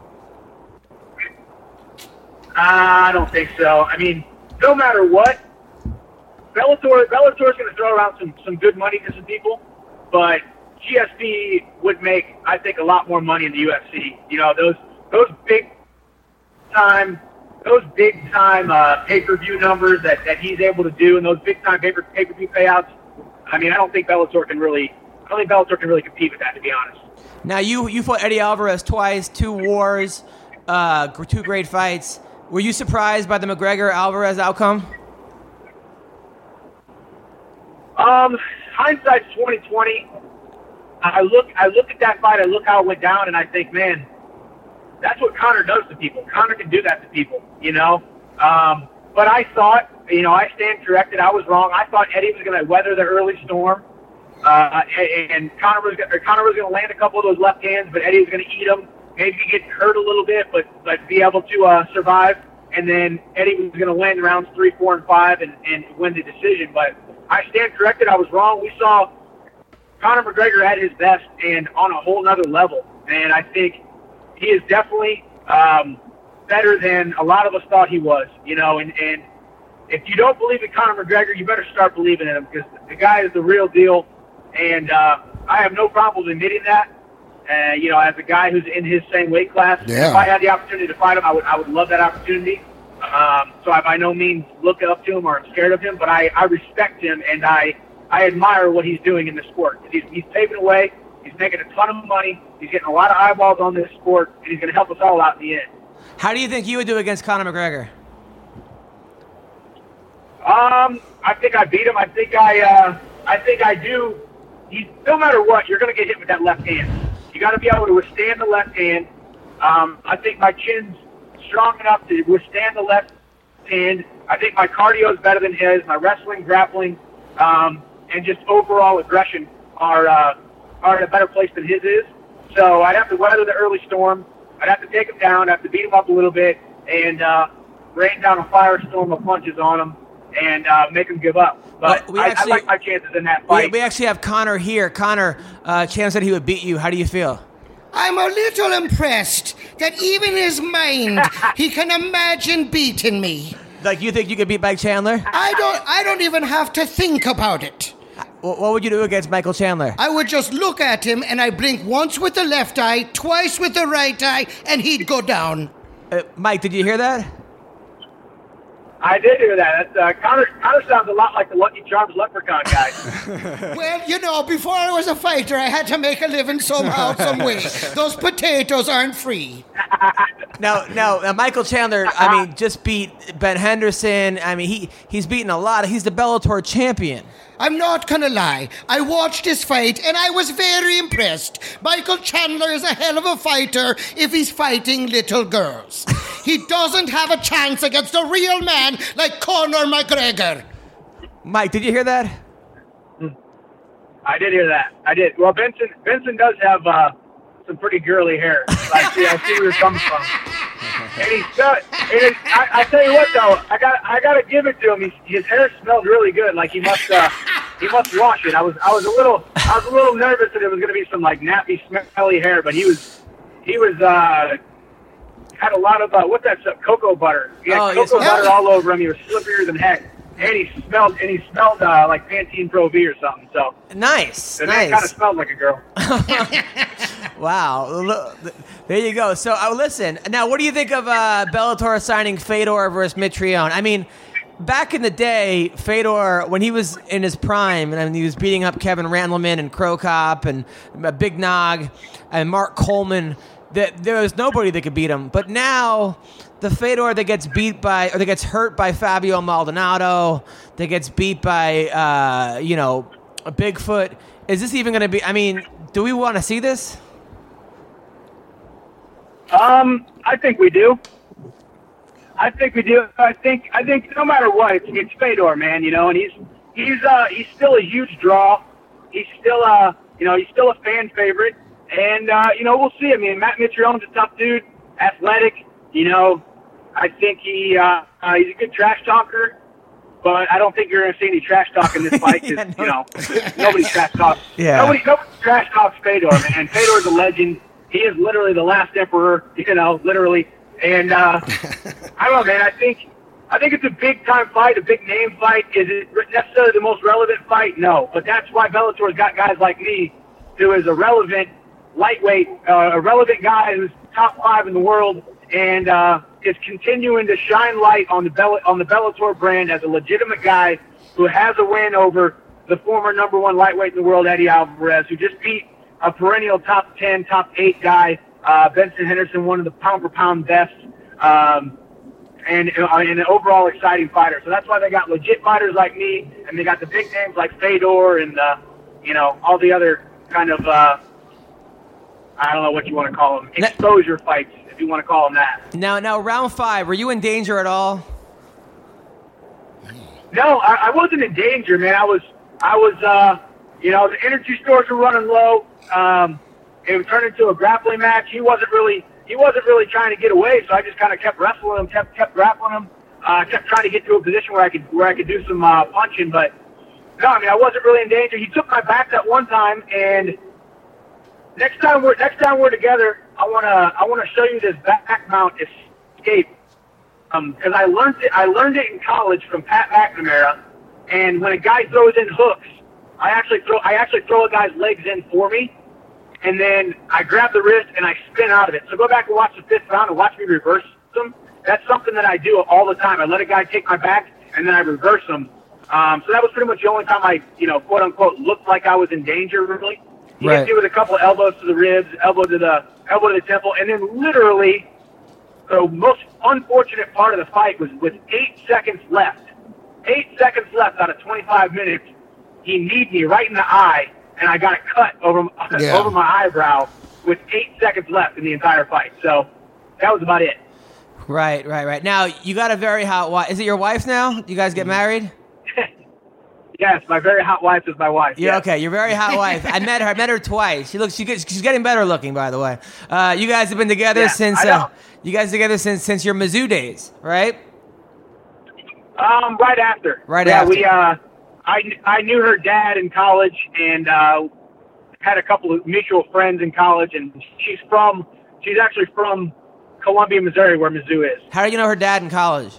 I don't think so. I mean, no matter what, Bellator Bellator's going to throw around some, some good money to some people, but G S P would make, I think, a lot more money in the U F C. You know, those those big time those big time uh, pay per view numbers that, that he's able to do, and those big time pay per pay per view payouts. I mean, I don't think Bellator can really. I don't think Bellator can really compete with that, to be honest. Now you you fought Eddie Alvarez twice, two wars, uh, two great fights. Were you surprised by the McGregor-Alvarez outcome? Um, hindsight's twenty twenty. I look, I look at that fight. I look how it went down, and I think, man, that's what Conor does to people. Conor can do that to people, you know. Um, but I thought, you know, I stand corrected. I was wrong. I thought Eddie was going to weather the early storm, uh, and, and Conor was or Conor was going to land a couple of those left hands, but Eddie was going to eat them. Maybe get hurt a little bit, but but be able to uh, survive. And then Eddie was going to win rounds three, four, and five, and, and win the decision. But I stand corrected. I was wrong. We saw Conor McGregor at his best and on a whole nother level. And I think he is definitely um, better than a lot of us thought he was. You know, and, and if you don't believe in Conor McGregor, you better start believing in him, because the guy is the real deal. And uh, I have no problem admitting that. Uh, you know, as a guy who's in his same weight class, Yeah. if I had the opportunity to fight him, I would I would love that opportunity. Um, so I by no means look up to him or I'm scared of him, but I, I respect him, and I, I admire what he's doing in the sport. He's, he's paving the way. He's making a ton of money. He's getting a lot of eyeballs on this sport, and he's going to help us all out in the end. How do you think you would do against Conor McGregor? Um, I think I beat him. I think I, uh, I think I do. He's, no matter what, you're going to get hit with that left hand. You got to be able to withstand the left hand. Um, I think my chin's strong enough to withstand the left hand. I think my cardio is better than his. My wrestling, grappling, um, and just overall aggression are uh, are in a better place than his is. So I'd have to weather the early storm. I'd have to take him down. I'd have to beat him up a little bit and uh, rain down a firestorm of punches on him and uh, make him give up. But Well, we I, actually- I like my chances in that We, fight. we actually have Conor here. Conor, uh, Chan said he would beat you. How do you feel? I'm a little impressed that even in his mind he can imagine beating me. Like, you think you could beat Mike Chandler? I don't I don't even have to think about it. Wh- What would you do against Michael Chandler? I would just look at him and I'd blink once with the left eye, twice with the right eye, and he'd go down. Uh, Mike, did you hear that? I did hear that. That's, uh, Connor, Connor sounds a lot like the Lucky Charms leprechaun guy. Well, you know, before I was a fighter, I had to make a living somehow, some way. Those potatoes aren't free. No, no. Uh, Michael Chandler, I mean, just beat Ben Henderson. I mean, he he's beaten a lot. He's the Bellator champion. I'm not gonna lie. I watched this fight and I was very impressed. Michael Chandler is a hell of a fighter if he's fighting little girls. He doesn't have a chance against a real man like Conor McGregor. Mike, did you hear that? I did hear that. I did. Well, Benson Benson does have uh, some pretty girly hair. I see. I see where you're coming from. And he's got. And it, I, I tell you what, though, I got. I got to give it to him. He's, his hair smelled really good. Like he must. Uh, he must wash it. I was. I was a little. I was a little nervous that it was going to be some like nappy, smelly hair, but he was. He was. Uh, had a lot of uh, what's that stuff? Cocoa butter. He had Oh, yes, cocoa well- butter all over him. He was slipperier than heck. And he smelled. And he smelled uh, like Pantene Pro V or something. So. Nice, The man kind of nice. smelled like a girl. Wow. Look, there you go. So, uh, listen. Now, what do you think of uh, Bellator signing Fedor versus Mitrione? I mean, back in the day, Fedor, when he was in his prime, and I mean, he was beating up Kevin Randleman and Crow Cop and uh, Big Nog and Mark Coleman, that there was nobody that could beat him. But now, the Fedor that gets beat by, or that gets hurt by Fabio Maldonado, that gets beat by, uh, you know, a Bigfoot. Is this even going to be? I mean, do we want to see this? Um, I think we do. I think we do. I think I think no matter what, it's, it's Fedor, man. You know, and he's he's uh he's still a huge draw. He's still uh you know he's still a fan favorite, and uh, you know we'll see. I mean, Matt Mitrione's a tough dude, athletic. You know, I think he uh, uh he's a good trash talker. But I don't think you're going to see any trash talk in this fight because, yeah, no. you know, nobody trash talks. Yeah. Nobody, nobody trash talks Fedor, man. Fedor's a legend. He is literally the last emperor, you know, literally. And uh, I don't know, man. I think I think it's a big-time fight, a big-name fight. Is it necessarily the most relevant fight? No. But that's why Bellator's got guys like me who is a relevant lightweight, uh, a relevant guy who's top five in the world, and uh, is continuing to shine light on the Bell- on the Bellator brand as a legitimate guy who has a win over the former number one lightweight in the world, Eddie Alvarez, who just beat a perennial top ten, top eight guy, uh, Benson Henderson, one of the pound-for-pound best, um, and, uh, and an overall exciting fighter. So that's why they got legit fighters like me, and they got the big names like Fedor and, uh, you know, all the other kind of, uh, I don't know what you want to call them, exposure fights, if you want to call them that. Now, now, round five, were you in danger at all? No, I, I wasn't in danger, man. I was, I was, uh, you know, the energy stores were running low. Um, it would turn into a grappling match. He wasn't really, he wasn't really trying to get away, so I just kind of kept wrestling him, kept, kept grappling him, uh, kept trying to get to a position where I could, where I could do some uh, punching. But no, I mean, I wasn't really in danger. He took my back that one time, and next time we're, next time we're together, I wanna, I wanna show you this back mount escape. Um, because I learned it, I learned it in college from Pat McNamara, and when a guy throws in hooks, I actually throw, I actually throw a guy's legs in for me, and then I grab the wrist and I spin out of it. So go back and watch the fifth round and watch me reverse them. That's something that I do all the time. I let a guy take my back and then I reverse them. Um, so that was pretty much the only time I, you know, quote unquote, looked like I was in danger. Really, he Right. hit me with a couple of elbows to the ribs, elbow to the elbow to the temple, and then literally. The most unfortunate part of the fight was with eight seconds left. Eight seconds left out of twenty-five minutes, he kneed me right in the eye, and I got a cut over Yeah. over my eyebrow with eight seconds left in the entire fight. So that was about it. Right, right, right. Now, you got a very hot wife. Is it your wife now? You guys get married? Yes, my very hot wife is my wife. Yeah, yes. okay. Your very hot wife. I met her. I met her twice. She looks. She gets. She's getting better looking, by the way. Uh, you guys have been together Yeah, since. I know. Uh, you guys together since since your Mizzou days, right? Um, right after. Right yeah, after. we. Uh, I I knew her dad in college, and uh, had a couple of mutual friends in college, and she's from. She's actually from Columbia, Missouri, where Mizzou is. How do you know her dad in college?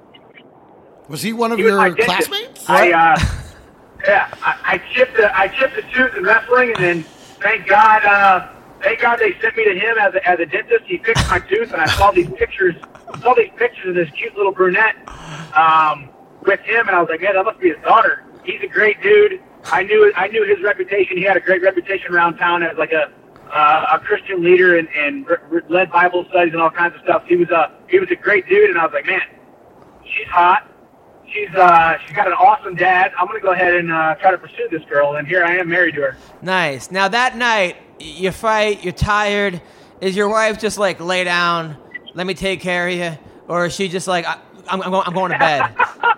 Was he one of He was my your dentist. classmates? I, uh, yeah, I, I chipped a, I chipped a tooth in wrestling, and then thank God, uh, thank God they sent me to him as a, as a dentist. He fixed my tooth, and I saw these pictures, saw these pictures of this cute little brunette um, with him, and I was like, man, that must be his daughter. He's a great dude. I knew, I knew his reputation. He had a great reputation around town as like a uh, a Christian leader and, and re- led Bible studies and all kinds of stuff. He was a he was a great dude, and I was like, man, she's hot. She's uh, she's got an awesome dad. I'm gonna go ahead and uh, try to pursue this girl, and here I am, married to her. Nice. Now that night, you fight. You're tired. Is your wife just like lay down? Let me take care of you, or is she just like I, I'm, I'm, going, I'm going to bed?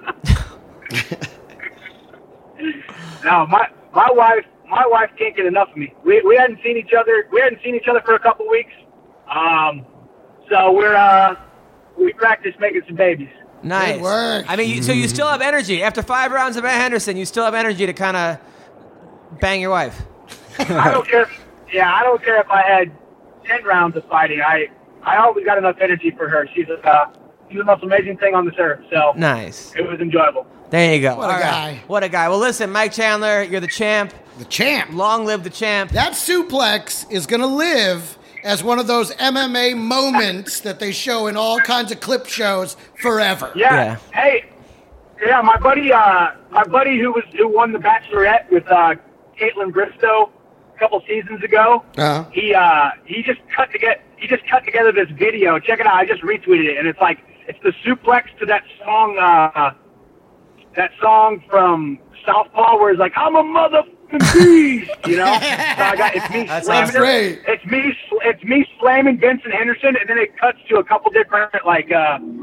No, my my wife my wife can't get enough of me. We we hadn't seen each other. We hadn't seen each other for a couple weeks. Um, so we're uh, we practice making some babies. Nice. Good work. I mean, you, so you still have energy after five rounds of Matt Henderson. You still have energy to kind of bang your wife. I don't care. If, yeah, I don't care if I had ten rounds of fighting. I I always got enough energy for her. She's uh, she's the most amazing thing on this earth. So Nice. it was enjoyable. There you go. What a All right. guy. What a guy. Well, listen, Mike Chandler, you're the champ. The champ. Long live the champ. That suplex is going to live as one of those M M A moments that they show in all kinds of clip shows forever. Yeah. Yeah. Hey. Yeah, my buddy, uh, my buddy who was who won the Bachelorette with uh, Caitlin Bristow a couple seasons ago. Uh-huh. He uh, he just cut together he just cut together this video. Check it out. I just retweeted it, and it's like it's the suplex to that song. Uh, that song from Southpaw where it's like I'm a motherfucking beast, you know. So I got it's me That slamming. sounds great. It's me. It's me slamming Benson Henderson, and then it cuts to a couple different like uh,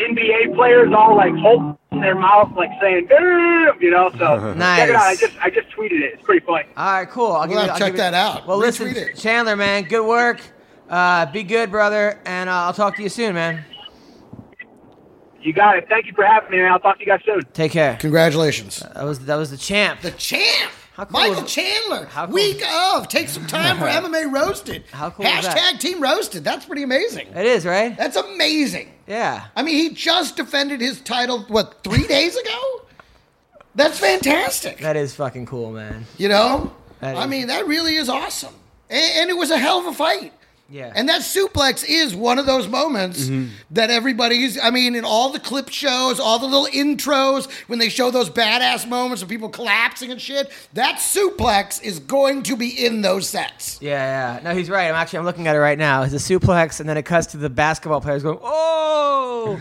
N B A players all like holding their mouth, like saying, "Damn," you know. So Nice. check it out. I just I just tweeted it. It's pretty funny. All right, cool. I'll give We'll you, have I'll to check give you- that out. Well, listen, Retweet it. Chandler, man, good work. Uh, be good, brother, and uh, I'll talk to you soon, man. You got it. Thank you for having me, man. I'll talk to you guys soon. Take care. Congratulations. That was that was the champ. The champ. How cool Michael was- Chandler. How cool- Week of. Take some time for M M A Roasted. How cool was Hashtag that? Team Roasted. That's pretty amazing. It is, right? That's amazing. Yeah. I mean, he just defended his title, what, three days ago? That's fantastic. That is fucking cool, man. You know? That I is- mean, that really is awesome. And, and it was a hell of a fight. Yeah. And that suplex is one of those moments that everybody's, I mean, in all the clip shows, all the little intros, when they show those badass moments of people collapsing and shit, that suplex is going to be in those sets. Yeah, yeah. No, he's right. I'm actually I'm looking at it right now. It's a suplex, and then it cuts to the basketball players going, "Oh!"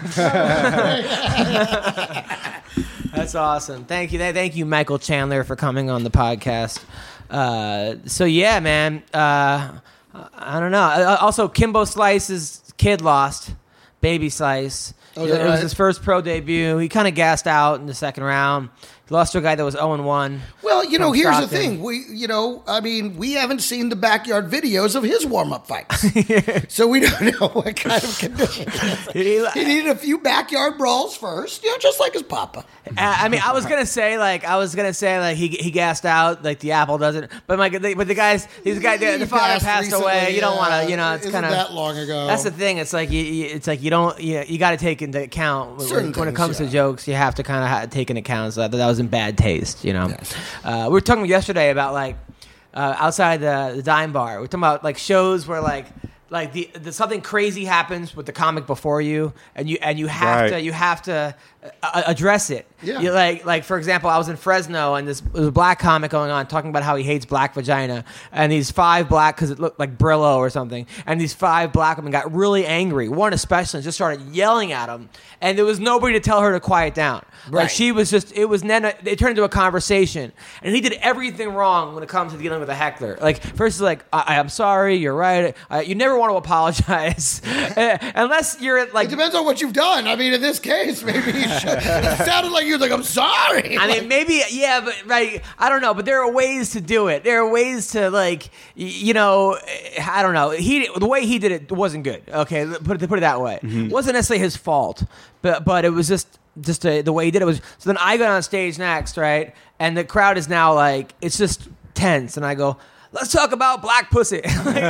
That's awesome. Thank you, thank you, Michael Chandler, for coming on the podcast. Uh, so yeah, man. Uh, I don't know. Uh, Also, Kimbo Slice's kid lost, Baby Slice. Oh, is it that was right? his first pro debut. He kind of gassed out in the second round. He lost to a guy that was oh and one. Well, you know, From here's the Stockton. thing. We, you know, I mean, we haven't seen the backyard videos of his warm-up fights. So we don't know what kind of condition. He- He needed a few backyard brawls first, you know, just like his papa. I I mean, I was gonna say like I was gonna say like he he gassed out like the apple doesn't, but my but the guys these guys the, He the father passed passed recently, away. You don't want yeah. to, you know, it's Isn't kind of that long ago. That's the thing. It's like you, you it's like you don't you, you got to take into account when, Certain when it things, comes yeah. to jokes. You have to kind of ha- take into account so that that was in bad taste. You know, uh, we were talking yesterday about like uh, outside the, the dime bar. We are talking about like shows where like. Like the, the something crazy happens with the comic before you, and you and you have Right. to you have to uh, address it. Yeah. You like like for example, I was in Fresno and this there was a black comic going on talking about how he hates black vagina, and these five black because it looked like Brillo or something, and these five black women got really angry. One especially just started yelling at him, and there was nobody to tell her to quiet down. Right. Like she was just it was then it turned into a conversation, and he did everything wrong when it comes to dealing with a heckler. Like first he's like I, I'm sorry, you're right. I, you never want to apologize Uh, unless you're at, like. It depends on what you've done. I mean, in this case, maybe you should. It sounded like you were like, I'm sorry. I mean, maybe, yeah, but right. I don't know, but there are ways to do it. There are ways to like, y- you know, I don't know. He the way he did it wasn't good. Okay, put it put it that way. It wasn't necessarily his fault, but but it was just just uh the way he did it was. So then I got on stage next, right, and the crowd is now like it's just tense, and I go. Let's talk about black pussy.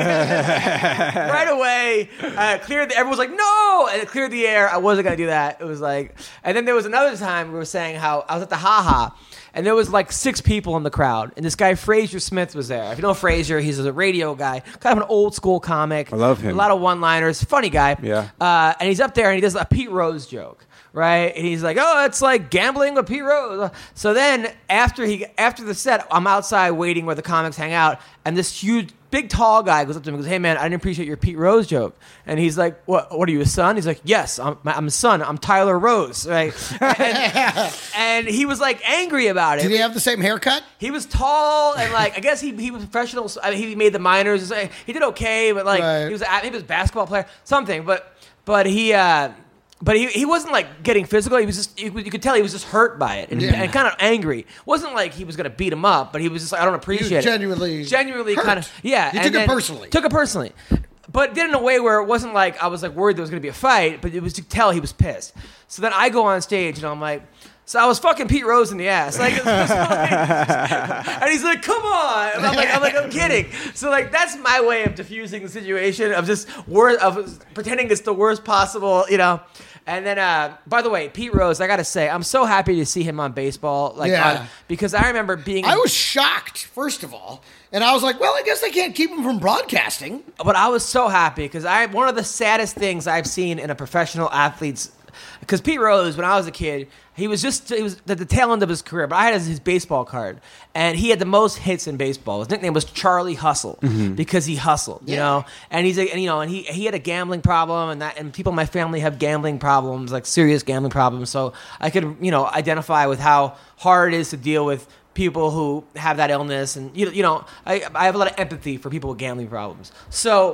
Right away, uh, cleared the, everyone was like, no! And it cleared the air. I wasn't going to do that. It was like, and then there was another time we were saying how I was at the Ha Ha, and there was like six people in the crowd. And this guy, Fraser Smith, was there. If you know Fraser, he's a radio guy, kind of an old school comic. I love him. A lot of one-liners. Funny guy. Yeah. Uh, and he's up there and he does a Pete Rose joke. Right, and he's like, "Oh, it's like gambling with Pete Rose." So then, after he after the set, I'm outside waiting where the comics hang out, and this huge, big, tall guy goes up to him and goes, "Hey, man, I didn't appreciate your Pete Rose joke." And he's like, "What? What are you, his son?" He's like, "Yes, I'm, I'm his son. I'm Tyler Rose." Right, and, and he was like angry about it. Did he have the same haircut? He was tall and like I guess he he was professional. So, I mean, he made the minors. He did okay, but like Right. he was maybe he was a basketball player, something. But but he. Uh, But he, he wasn't like getting physical. He was just you, you could tell he was just hurt by it and, Yeah. and kind of angry. Wasn't like he was going to beat him up, but he was just like I don't appreciate genuinely it. Genuinely, hurt. kind of yeah. You and took it then- personally. Took it personally, but did it in a way where it wasn't like I was like worried there was going to be a fight, but it was to tell he was pissed. So then I go on stage and I'm like. So I was fucking Pete Rose in the ass, like, it was like- and he's like, "Come on!" And I'm like, "I'm like, I'm kidding." So like, that's my way of diffusing the situation of just wor- of pretending it's the worst possible, you know. And then, uh, by the way, Pete Rose, I gotta say, I'm so happy to see him on baseball, like, Yeah. on, because I remember being. I was shocked, first of all. And I was like, well, I guess they can't keep him from broadcasting. But I was so happy because I one of the saddest things I've seen in a professional athlete's because Pete Rose, when I was a kid, he was just he was at the tail end of his career. But I had his, his baseball card, and he had the most hits in baseball. His nickname was Charlie Hustle because he hustled, you Yeah. know. And he's a, and, you know, and he he had a gambling problem, and that and people in my family have gambling problems, like serious gambling problems. So I could you know identify with how hard it is to deal with people who have that illness, and you you know I I have a lot of empathy for people with gambling problems. So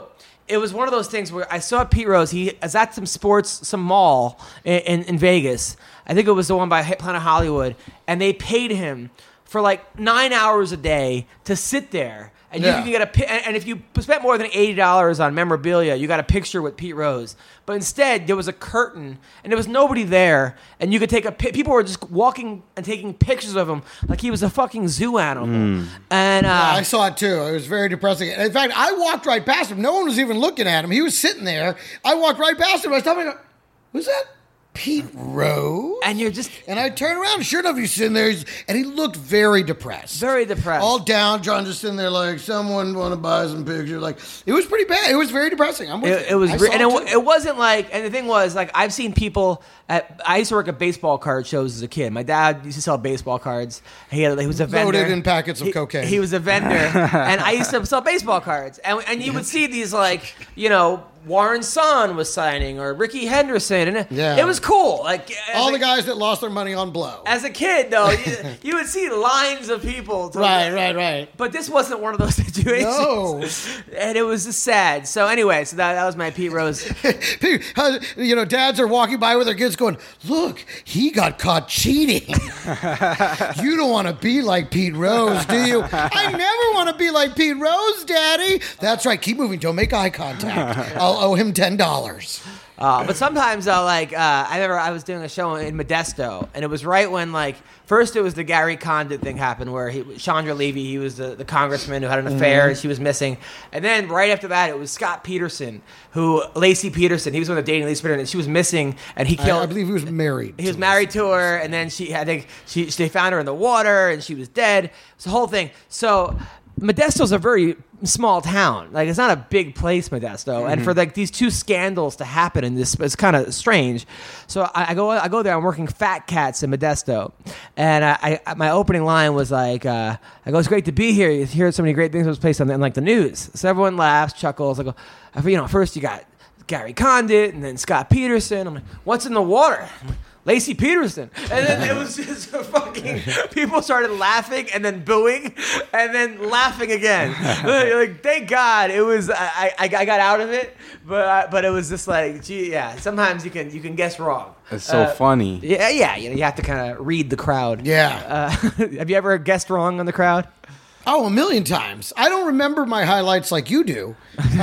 it was one of those things where I saw Pete Rose. He was at some sports, some mall in, in, in Vegas. I think it was the one by Planet Hollywood. And they paid him for like nine hours a day to sit there. And Yeah. you can get a pi- and if you spent more than eighty dollars on memorabilia, you got a picture with Pete Rose. But instead, there was a curtain, and there was nobody there, and you could take a pi- people were just walking and taking pictures of him like he was a fucking zoo animal. Mm. And uh, I saw it too. It was very depressing. In fact, I walked right past him. No one was even looking at him. He was sitting there. I walked right past him. I was telling him, "Who's that? Pete Rose?" and you're just And I turned around, and sure enough, he's sitting there, he's, and he looked very depressed. very depressed. All down, John just sitting there like, someone want to buy some pictures. Like, it was pretty bad. It was very depressing. I'm with It, you. it was, I re- saw and it, it wa- too. it wasn't like, and the thing was, like, I've seen people at. I used to work at baseball card shows as a kid. My dad used to sell baseball cards. He had, he was a vendor. Loaded in packets of He- cocaine. He was a vendor, and I used to sell baseball cards, and and you would see these like, you know, Warren Son was signing or Ricky Henderson, and it, Yeah. it was cool. Like All as the a- guys that lost their money on blow. As a kid, though, you, you would see lines of people. To, Right, right, right. But this wasn't one of those situations. No. And it was just sad. So anyway, so that, that was my Pete Rose. You know, dads are walking by with their kids going, look, he got caught cheating. You don't want to be like Pete Rose, do you? I never want to be like Pete Rose, Daddy. That's right. Keep moving. Don't make eye contact. I'll owe him ten dollars. Uh, but sometimes I'll like, uh, I remember I was doing a show in Modesto, and it was right when like, first it was the Gary Condit thing happened where he, Chandra Levy, he was the, the congressman who had an affair, and she was missing. And then right after that, it was Scott Peterson, who, Lacey Peterson, he was one of the dating Lacey Peterson, and she was missing, and he I, killed. I believe he was married. He was married to her, and then she, I think, she, they found her in the water, and she was dead. It's the whole thing. So Modesto's a very small town. Like, it's not a big place, Modesto. Mm-hmm. And for like these two scandals to happen in this, it's kind of strange. So I, I go, I go there. I'm working Fat Cats in Modesto, and I, I my opening line was like, uh, "I go, it's great to be here. You hear so many great things about this place on, on like the news." So everyone laughs, chuckles. I go, you know, first you got Gary Condit, and then Scott Peterson. I'm like, "What's in the water?" I'm like, Lacey Peterson. And then it was just fucking, people started laughing and then booing and then laughing again. Like, thank God it was, I, I, I got out of it, but but it was just like, gee, yeah, sometimes you can you can guess wrong. It's so Uh, funny. Yeah, yeah, you know, you have to kind of read the crowd. Yeah. Uh, have you ever guessed wrong on the crowd? Oh, a million times. I don't remember my highlights like you do.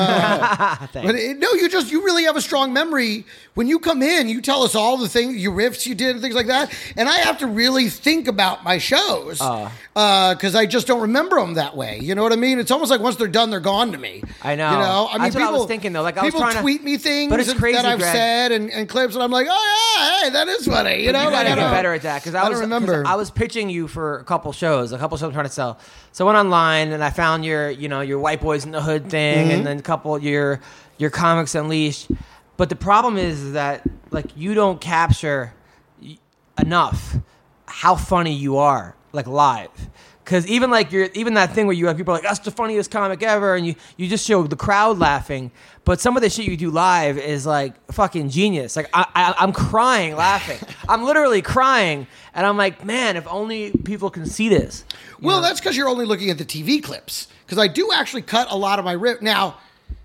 Uh, but it, no, you just, you really have a strong memory. When you come in, you tell us all the things, your riffs you did and things like that. And I have to really think about my shows because uh, I just don't remember them that way. You know what I mean? It's almost like once they're done, they're gone to me. I know. You know? I mean, That's what I people, was thinking, though. Like, I was people trying to- tweet me things But it's and- crazy, that I've Greg. said and, and clips, and I'm like, oh, yeah, hey, that is funny. You know? You gotta Like, I get don't- better at that because I, I was don't remember. 'cause I was pitching you for a couple shows, a couple shows I'm trying to sell. So I went online and I found your, you know, your White Boys in the Hood thing, Mm-hmm. and then a couple your your Comics Unleashed. But the problem is that like you don't capture y- enough how funny you are like live. Because even like you're even that thing where you have people are like, that's the funniest comic ever, and you, you just show the crowd laughing. But some of the shit you do live is like fucking genius. Like I, I I'm crying laughing. I'm literally crying, and I'm like, man, if only people can see this. You Well, know? that's because you're only looking at the T V clips. Because I do actually cut a lot of my rip. Now,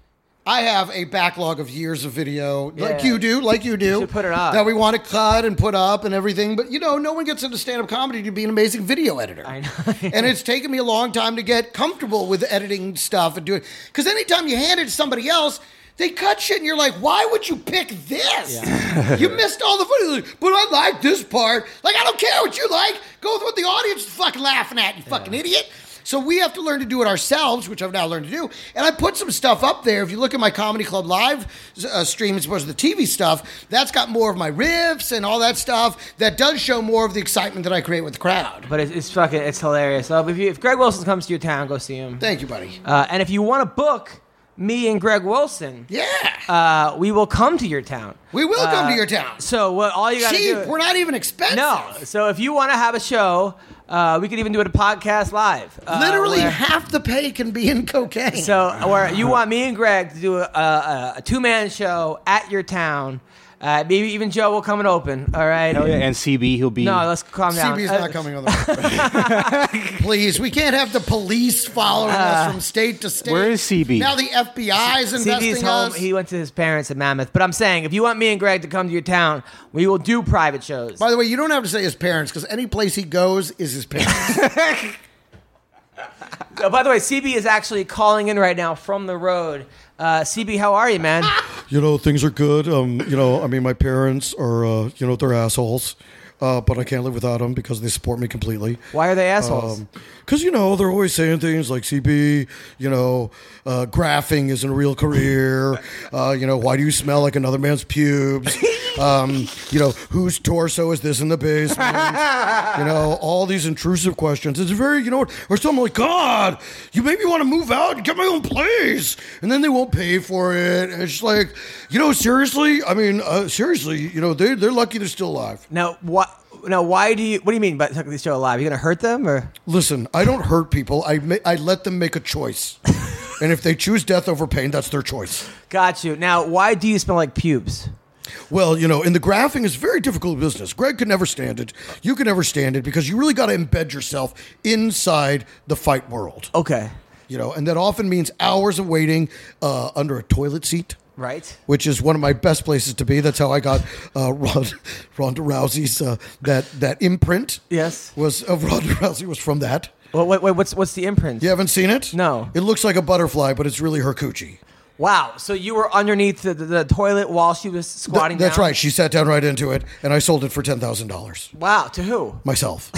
I have a backlog of years of video, like Yeah. you do, like you do. You should put it up. That we want to cut and put up and everything. But, you know, no one gets into stand-up comedy to be an amazing video editor. I know. And it's taken me a long time to get comfortable with editing stuff and doing. Because anytime you hand it to somebody else, they cut shit and you're like, why would you pick this? Yeah. You missed all the footage. Like, but I like this part. Like, I don't care what you like. Go with what the audience is fucking laughing at, you fucking idiot. So we have to learn to do it ourselves, which I've now learned to do. And I put some stuff up there. If you look at my Comedy Club Live uh, stream as opposed to the T V stuff, that's got more of my riffs and all that stuff. That does show more of the excitement that I create with the crowd. But it's, it's fucking it's hilarious. So if you, if Greg Wilson comes to your town, go see him. Thank you, buddy. Uh, and if you want to book me and Greg Wilson, Yeah. uh, we will come to your town. We will come Uh, to your town. So what all you got to Cheap. do? We're not even expensive. No. So if you want to have a show, uh, we could even do it a podcast live. Uh, Literally where- half the pay can be in cocaine. So where you want me and Greg to do a, a, a two man show at your town. Uh, maybe even Joe will come and open. All right. Hell yeah, and C B, he'll be. No, let's calm down. C B's Uh, not coming on the road. Please, we can't have the police following us from state to state. Where is C B? Now the F B I is investing C B's home. us. He went to his parents in Mammoth. But I'm saying, if you want me and Greg to come to your town, we will do private shows. By the way, you don't have to say his parents because any place he goes is his parents. Oh, by the way, C B is actually calling in right now from the road. Uh, C B, how are you, man? You know, things are good. Um, you know, I mean, my parents are, uh, you know, they're assholes. Uh, but I can't live without them because they support me completely. Why are they assholes? Because, you know, they're always saying things like, C B, you know, uh, graphing isn't a real career. Uh, you know, why do you smell like another man's pubes? Um, you know, whose torso is this in the basement? You know, all these intrusive questions. It's very, you know, or something like, God, you make me want to move out and get my own place. And then they won't pay for it. And it's just like, you know, seriously? I mean, uh, seriously, you know, they, they're lucky they're still alive. Now, what? Now, why do you? What do you mean by taking the show alive? You gonna hurt them or? Listen, I don't hurt people. I ma- I let them make a choice, and if they choose death over pain, that's their choice. Got you. Now, why do you smell like pubes? Well, you know, in the graphing is very difficult business. Greg could never stand it. You could never stand it because you really got to embed yourself inside the fight world. Okay. You know, and that often means hours of waiting uh, under a toilet seat. Right. Which is one of my best places to be. That's how I got uh, Ronda, Ronda Rousey's uh, that that imprint. Yes. Was uh, Ronda Rousey was from that. Well, wait, wait, what's what's the imprint? You haven't seen it? No. It looks like a butterfly, but it's really her coochie. Wow. So you were underneath the, the, the toilet while she was squatting Th- that's down? right. She sat down right into it, and I sold it for ten thousand dollars. Wow. To who? Myself.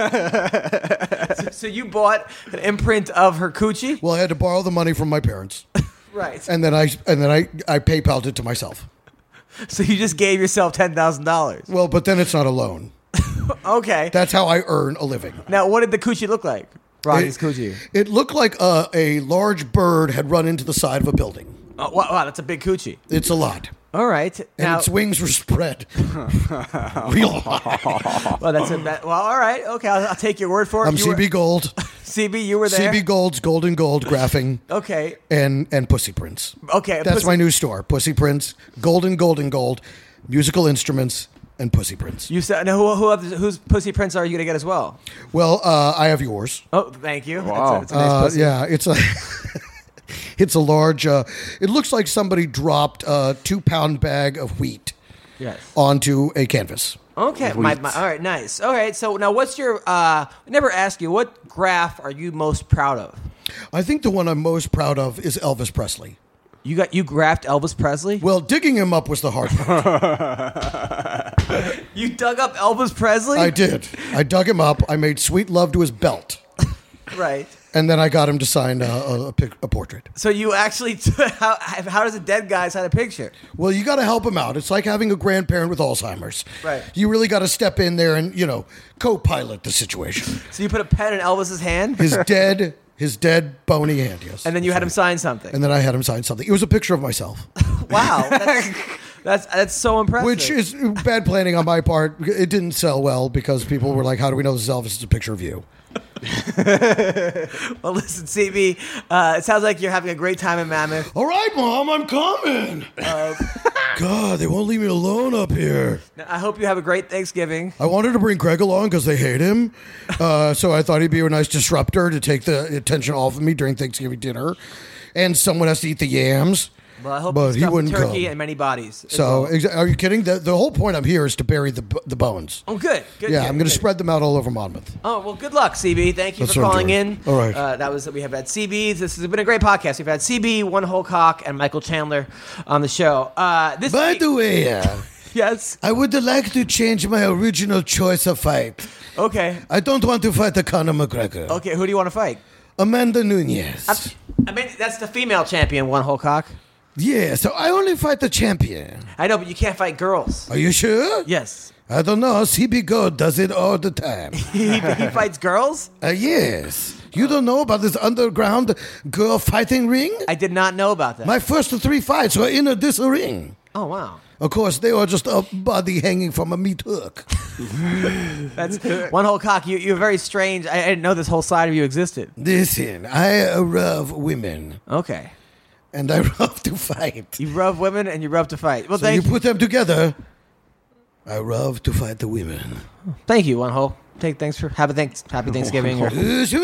so, so you bought an imprint of her coochie? Well, I had to borrow the money from my parents. Right. And then I and then I, I PayPal'd it to myself. So you just gave yourself ten thousand dollars. Well, but then it's not a loan. Okay. That's how I earn a living. Now, what did the coochie look like? Ronnie's It- coochie. It looked like a, a large bird had run into the side of a building. Oh, wow, wow, that's a big coochie. It's a lot. All right. And Now, its wings were spread. Real high. well, that's a bet. Well, all right. Okay, I'll, I'll take your word for it. I'm You C B were- Gold. C B, you were there. C B Gold's Golden Gold Graphing. Okay. And, and Pussy Prints. Okay. That's Pussy- my new store. Pussy Prints, Golden Golden Gold, musical instruments, and Pussy Prints. You said now who who have, whose pussy prints are you gonna get as well? Well, uh, I have yours. Oh, thank you. Wow. That's a, that's a nice Uh, pussy. yeah, it's a it's a large. Uh, it looks like somebody dropped a two pound bag of wheat Yes. onto a canvas. Okay. My, my, all right. Nice. All right. So now, what's your? Uh, I never asked you. What graph are you most proud of? I think the one I'm most proud of is Elvis Presley. You got you graphed Elvis Presley. Well, digging him up was the hard part. You dug up Elvis Presley. I did. I dug him up. I made sweet love to his belt, Right. and then I got him to sign a, a, a, pic, a portrait. So you actually took, how how does a dead guy sign a picture? Well, you got to help him out. It's like having a grandparent with Alzheimer's. Right. You really got to step in there and, you know, co-pilot the situation. So you put a pen in Elvis's hand, His dead, his dead bony hand, yes. and then you had him sign something. And then I had him sign something. It was a picture of myself, Wow, that's, that's that's so impressive. which is bad planning on my part. It didn't sell well because people were like, how do we know this is Elvis? It's a picture of you. Well, listen, C B, uh, it sounds like you're having a great time in Mammoth. All right, Mom, I'm coming. God, they won't leave me alone up here. Now, I hope you have a great Thanksgiving. I wanted to bring Greg along because they hate him. Uh, so I thought he'd be a nice disruptor to take the attention off of me during Thanksgiving dinner. And someone has to eat the yams. Well, I hope But you he stuff wouldn't turkey come. and many bodies. as So, well. exa- are you kidding? The, the whole point I'm here is to bury the b- the bones. oh, good. good Yeah, good, I'm going to good. spread them out all over Monmouth. Oh, well, good luck, C B. Thank you That's for what I'm calling doing. in. All right. Uh, that was we have had C B. This has been a great podcast. We've had C B, One Whole Cock, and Michael Chandler on the show. Uh, this By week- the way, uh, yes. I would like to change my original choice of fight. Okay. I don't want to fight the Conor McGregor. Okay. Who do you want to fight? Amanda Nunes. I mean, that's the female champion, One Whole Cock. Yeah, so I only fight the champion. I know, but you can't fight girls. Are you sure? Yes. I don't know. C B Gold does it all the time. he, he fights girls? Uh, yes. You don't know about this underground girl fighting ring? I did not know about that. My first three fights were in a this ring. oh, wow. Of course, they were just a body hanging from a meat hook. That's One Whole Cock. You, you're very strange. I, I didn't know this whole side of you existed. Listen, I love women. Okay. and I love to fight. You love women and you love to fight. Well, So thank you put them together. I love to fight the women. Thank you, One Hole. Take thanks for happy thanks happy Thanksgiving. Or,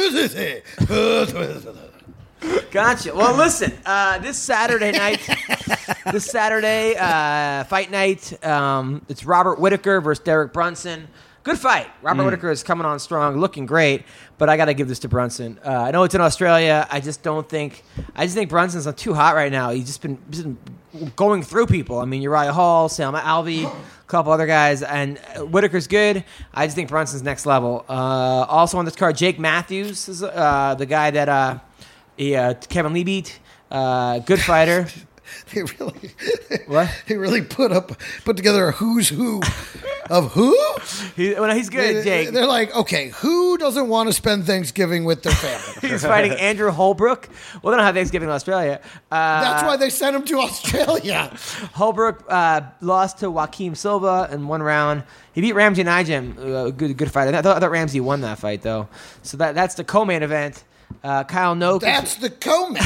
gotcha. Well, listen. Uh, this Saturday night, this Saturday uh, fight night. Um, it's Robert Whittaker versus Derek Brunson. Good fight. Robert mm. Whittaker is coming on strong, looking great. But I got to give this to Brunson. Uh, I know it's in Australia. I just don't think. I just think Brunson's not too hot right now. He's just been, just been going through people. I mean, Uriah Hall, Salma Alvey, a couple other guys, and Whittaker's good. I just think Brunson's next level. Uh, also on this card, Jake Matthews is uh, the guy that uh, he, uh, Kevin Lee beat. Uh, good fighter. They really, what? They really put up, put together a who's who of who. He, well, he's good, they, Jake. They're like, okay, who doesn't want to spend Thanksgiving with their family? He's fighting Andrew Holbrook. Well, they don't have Thanksgiving in Australia. Uh, That's why they sent him to Australia. Holbrook uh, lost to Joaquim Silva in one round. He beat Ramsey Nijem, a good, good fight. I thought, I thought Ramsey won that fight though. So that that's the co-main event. Uh, Kyle Noak. That's the co-main.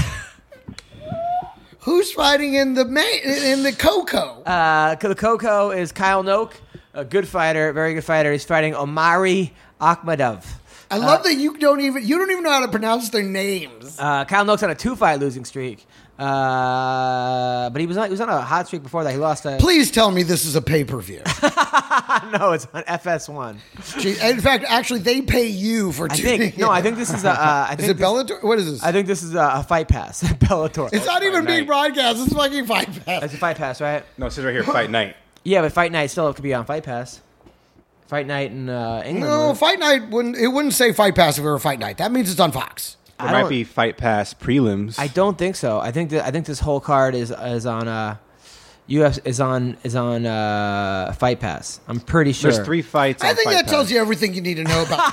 Who's fighting in the main, in the Coco? Uh, the Coco is Kyle Noak, a good fighter, very good fighter. He's fighting Omari Akhmadov. I love uh, that you don't even you don't even know how to pronounce their names. Uh, Kyle Noak's on a two-fight losing streak, uh, but he was on, he was on a hot streak before that. He lost. A, Please tell me this is a pay-per-view. No, it's on F S one. Gee, in fact, actually, they pay you for I tuning think in. no, I think this is a. Uh, I is think it this, Bellator? What is this? I think this is a, a Fight Pass. Bellator. It's not even being broadcast. It's fucking Fight Pass. It's a Fight Pass, right? No, it says right here, Fight Night. Yeah, but Fight Night still could be on Fight Pass. Fight Night in uh, England. No, Fight Night wouldn't. It wouldn't say Fight Pass if it were Fight Night. That means it's on Fox. There I might don't- be Fight Pass prelims. I don't think so. I think that I think this whole card is is on uh, U F is on is on uh, Fight Pass. I'm pretty sure. There's three fights. I on think Fight that Pass. tells you everything you need to know about.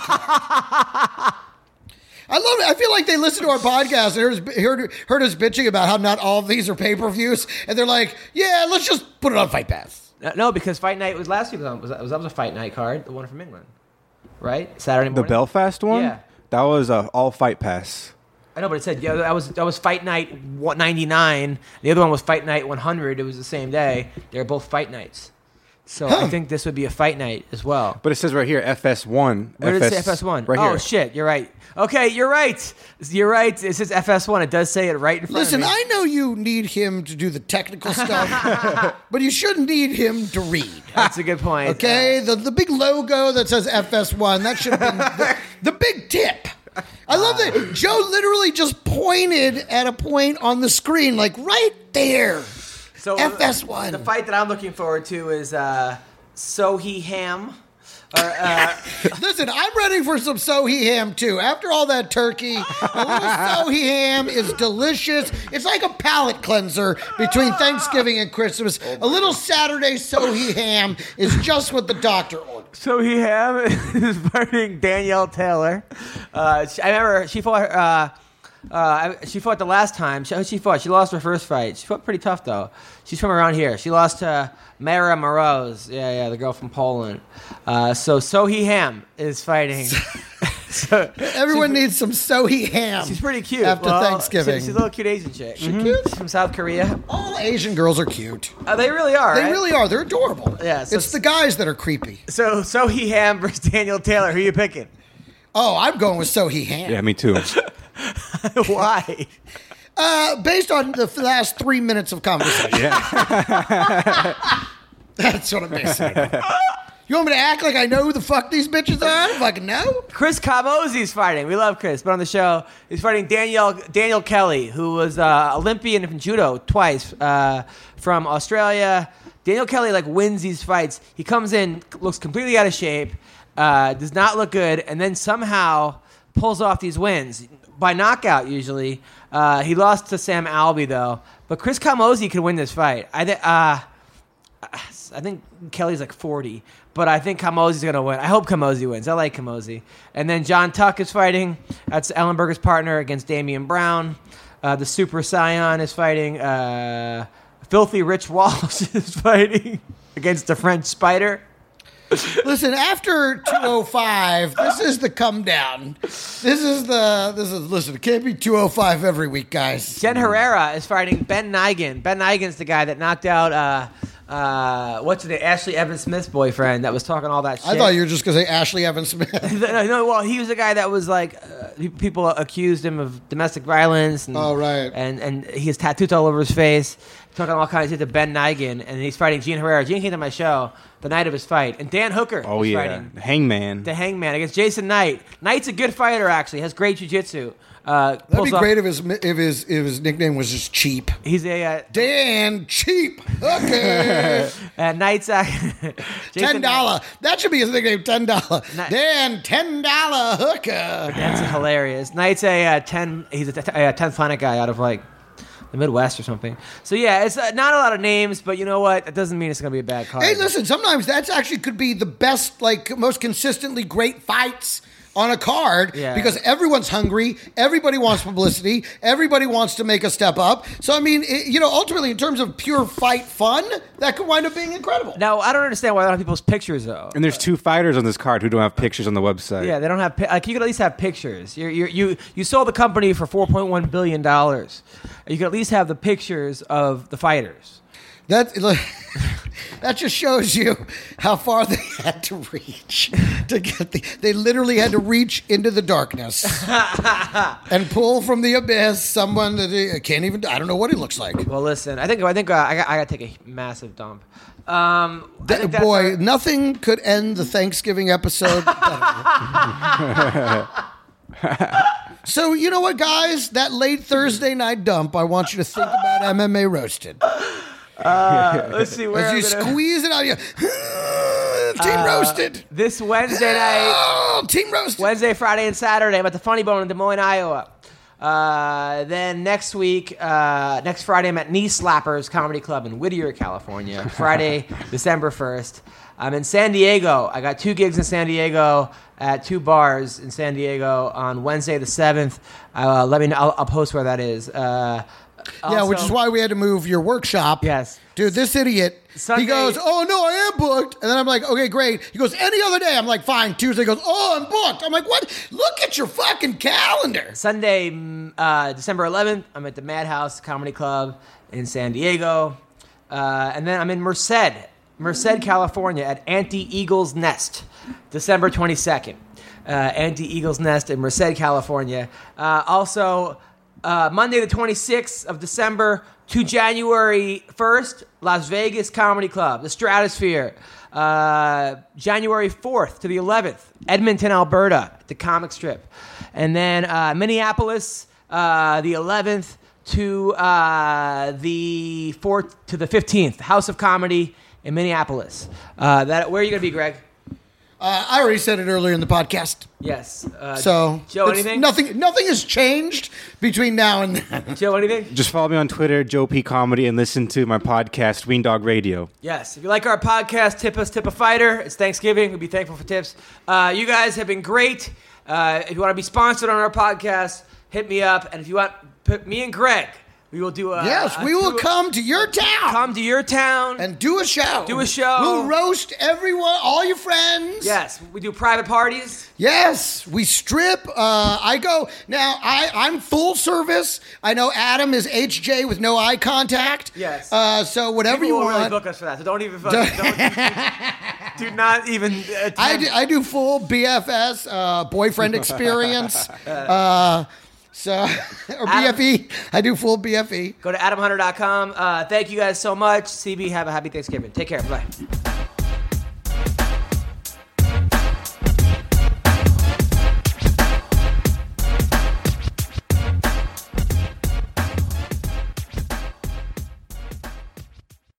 I love it. I feel like they listen to our podcast and heard, us- heard, heard us bitching about how not all of these are pay-per-views, and they're like, "Yeah, let's just put it on Fight Pass." Uh, no, because Fight Night was last week. Was, on, was, that, was that was a Fight Night card, the one from England, right? Saturday morning. The Belfast one? Yeah. That was a all Fight Pass. I know, but it said yeah, that was that was Fight Night ninety-nine. The other one was Fight Night one hundred. It was the same day. They were both Fight Nights. So I think this would be a Fight Night as well. But it says right here, F S one. Where did it say F S one? Right oh, here. shit. You're right. Okay, you're right. You're right. It says F S one. It does say it right in front Listen, of me. I know you need him to do the technical stuff, but you shouldn't need him to read. That's a good point. Okay, the the big logo that says F S one, that should have been the, the big tip. I love that Joe literally just pointed at a point on the screen, like right there. So F S one. The fight that I'm looking forward to is uh, Sohee Ham. Or, uh, Listen, I'm ready for some Sohee ham too. After all that turkey, a little Sohee ham is delicious. It's like a palate cleanser between Thanksgiving and Christmas. A little Saturday Sohee ham is just what the doctor ordered. Sohee Ham is fighting Danielle Taylor. Uh, she, I remember she fought. Uh, uh, she fought the last time. She, she fought. She lost her first fight. She fought pretty tough though. She's from around here. She lost to Mara Moroz. Yeah, yeah, the girl from Poland. Uh, so Sohee Ham is fighting. so, Everyone needs some Sohee ham. she's pretty cute. after Well, Thanksgiving. She's, she's a little cute Asian chick. She's cute? She's from South Korea. All Asian girls are cute. Uh, they really are. They right? really are. They're adorable. Yeah, so- it's the guys that are creepy. So Sohee Ham versus Danielle Taylor. Who are you picking? Oh, I'm going with Sohee ham. Yeah, me too. Why? Uh, based on the last three minutes of conversation. Yeah. That's what I'm basing it on. You want me to act like I know who the fuck these bitches are? I don't fucking know. Chris Kamozi's fighting. We love Chris, but on the show, he's fighting Danielle Daniel Kelly, who was uh, Olympian in judo twice uh, from Australia. Daniel Kelly like wins these fights. He comes in, looks completely out of shape, uh, does not look good, and then somehow pulls off these wins by knockout. Usually, uh, he lost to Sam Alvey though. But Chris Kamozi could win this fight. I think. Uh, I think Kelly's like forty, but I think Kamozi's going to win. I hope Kamozi wins. I like Kamozi. And then John Tuck is fighting. That's Ellenberger's partner against Damian Brown. Uh, the Super Scion is fighting. Uh, Filthy Rich Walsh is fighting against the French Spider. Listen, after two oh five, this is the come down. This is the, this is, listen, it can't be two oh five every week, guys. Jen Herrera is fighting Ben Nigan. Ben Nigan's the guy that knocked out, uh, uh, what's the name? Ashley Evans Smith's boyfriend that was talking all that shit. I thought you were just going to say Ashley Evans Smith. no, no, well, he was the guy that was like, uh, people accused him of domestic violence. And, Oh, right. And, and he has tattoos all over his face. Talking all kinds of shit to Ben Nigan, and he's fighting Gene Herrera. Gene came to my show the night of his fight, and Dan Hooker Oh was yeah, fighting Hangman. the Hangman against Jason Knight. Knight's a good fighter, actually. Has great jiu-jitsu. Uh, That'd pulls be off- great if his, if his if his nickname was just Cheap. He's a uh, Dan Cheap. Okay. uh, Knight's uh, Ten dollar. That should be his nickname. Ten dollar. Ni- Dan Ten dollar hooker. That's hilarious. Knight's a uh, ten. He's a, t- a tenth planet guy out of like the Midwest or something. So yeah, it's uh, not a lot of names, but you know what? That doesn't mean it's going to be a bad card. Hey, listen. Sometimes that's actually could be the best, like most consistently great fights on a card Yeah. because everyone's hungry. Everybody wants publicity. Everybody wants to make a step up. So I mean, it, you know, ultimately, in terms of pure fight fun, that could wind up being incredible. Now I don't understand why they don't have people's pictures though. And there's two fighters on this card who don't have pictures on the website. Yeah, they don't have pi- like you could at least have pictures. You're, you're, you you sold the company for four point one billion dollars. You could at least have the pictures of the fighters. That that just shows you how far they had to reach to get the. They literally had to reach into the darkness and pull from the abyss someone that they can't even. I don't know what he looks like. Well, listen, I think I think uh, I got I got to take a massive dump. Um, I That- think that's boy, our- nothing could end the Thanksgiving episode better. So you know what, guys? That late Thursday night dump. I want you to think about M M A Roasted. uh, let's see where As I'm you gonna- squeeze it out, you Team Roasted. this Wednesday night. Oh, Team Roasted. Wednesday, Friday, and Saturday. I'm at the Funny Bone in Des Moines, Iowa. Uh, then next week, uh, next Friday, I'm at Knee Slappers Comedy Club in Whittier, California. Friday, December first. I'm in San Diego. I got two gigs in San Diego at two bars in San Diego on Wednesday the seventh. Uh, let me know. I'll, I'll post where that is. Uh, Yeah, which also- is why we had to move your workshop. Yes. Dude, this idiot, Sunday- he goes, oh, no, I am booked. And then I'm like, okay, great. He goes, any other day. I'm like, fine. Tuesday he goes, oh, I'm booked. I'm like, what? Look at your fucking calendar. Sunday, mm, uh, December eleventh, I'm at the Madhouse Comedy Club in San Diego. Uh, and then I'm in Merced, Merced, California at Anti-Eagle's Nest, December twenty-second. Uh, Anti-Eagle's Nest in Merced, California. Uh, also, uh, Monday the twenty-sixth of December to January first, Las Vegas Comedy Club, the Stratosphere. Uh, January fourth to the eleventh, Edmonton, Alberta, the Comic Strip. And then uh, Minneapolis, uh, the eleventh to uh, the fourth to the fifteenth, House of Comedy in Minneapolis. Uh, that where are you going to be, Greg? Uh, I already said it earlier in the podcast. Yes. Uh, So, Joe, it's- anything? Nothing, nothing has changed between now and then. Joe, anything? Just follow me on Twitter, Joe P Comedy, and listen to my podcast, Ween Dog Radio. Yes. If you like our podcast, tip us, tip a fighter. It's Thanksgiving. We'll be thankful for tips. Uh, you guys have been great. Uh, if you want to be sponsored on our podcast, hit me up. And if you want, put me and Greg, we will do a. Yes, a we will two- come to your town Come to your town. and do a show. Do a show. We'll roast everyone, all your friends. Yes, we do private parties. Yes, we strip. Uh, I go now. I I'm full service. I know Adam is H J with no eye contact. Yes. Uh, so whatever People you will want. really book us for that. So don't even. Fucking, don't, do not even. Attempt. I do, I do full B F S, uh, boyfriend experience. uh, so or Adam- B F E. I do full B F E. Go to adam hunter dot com. Uh, thank you guys so much. C B, have a happy Thanksgiving. Take care. Bye.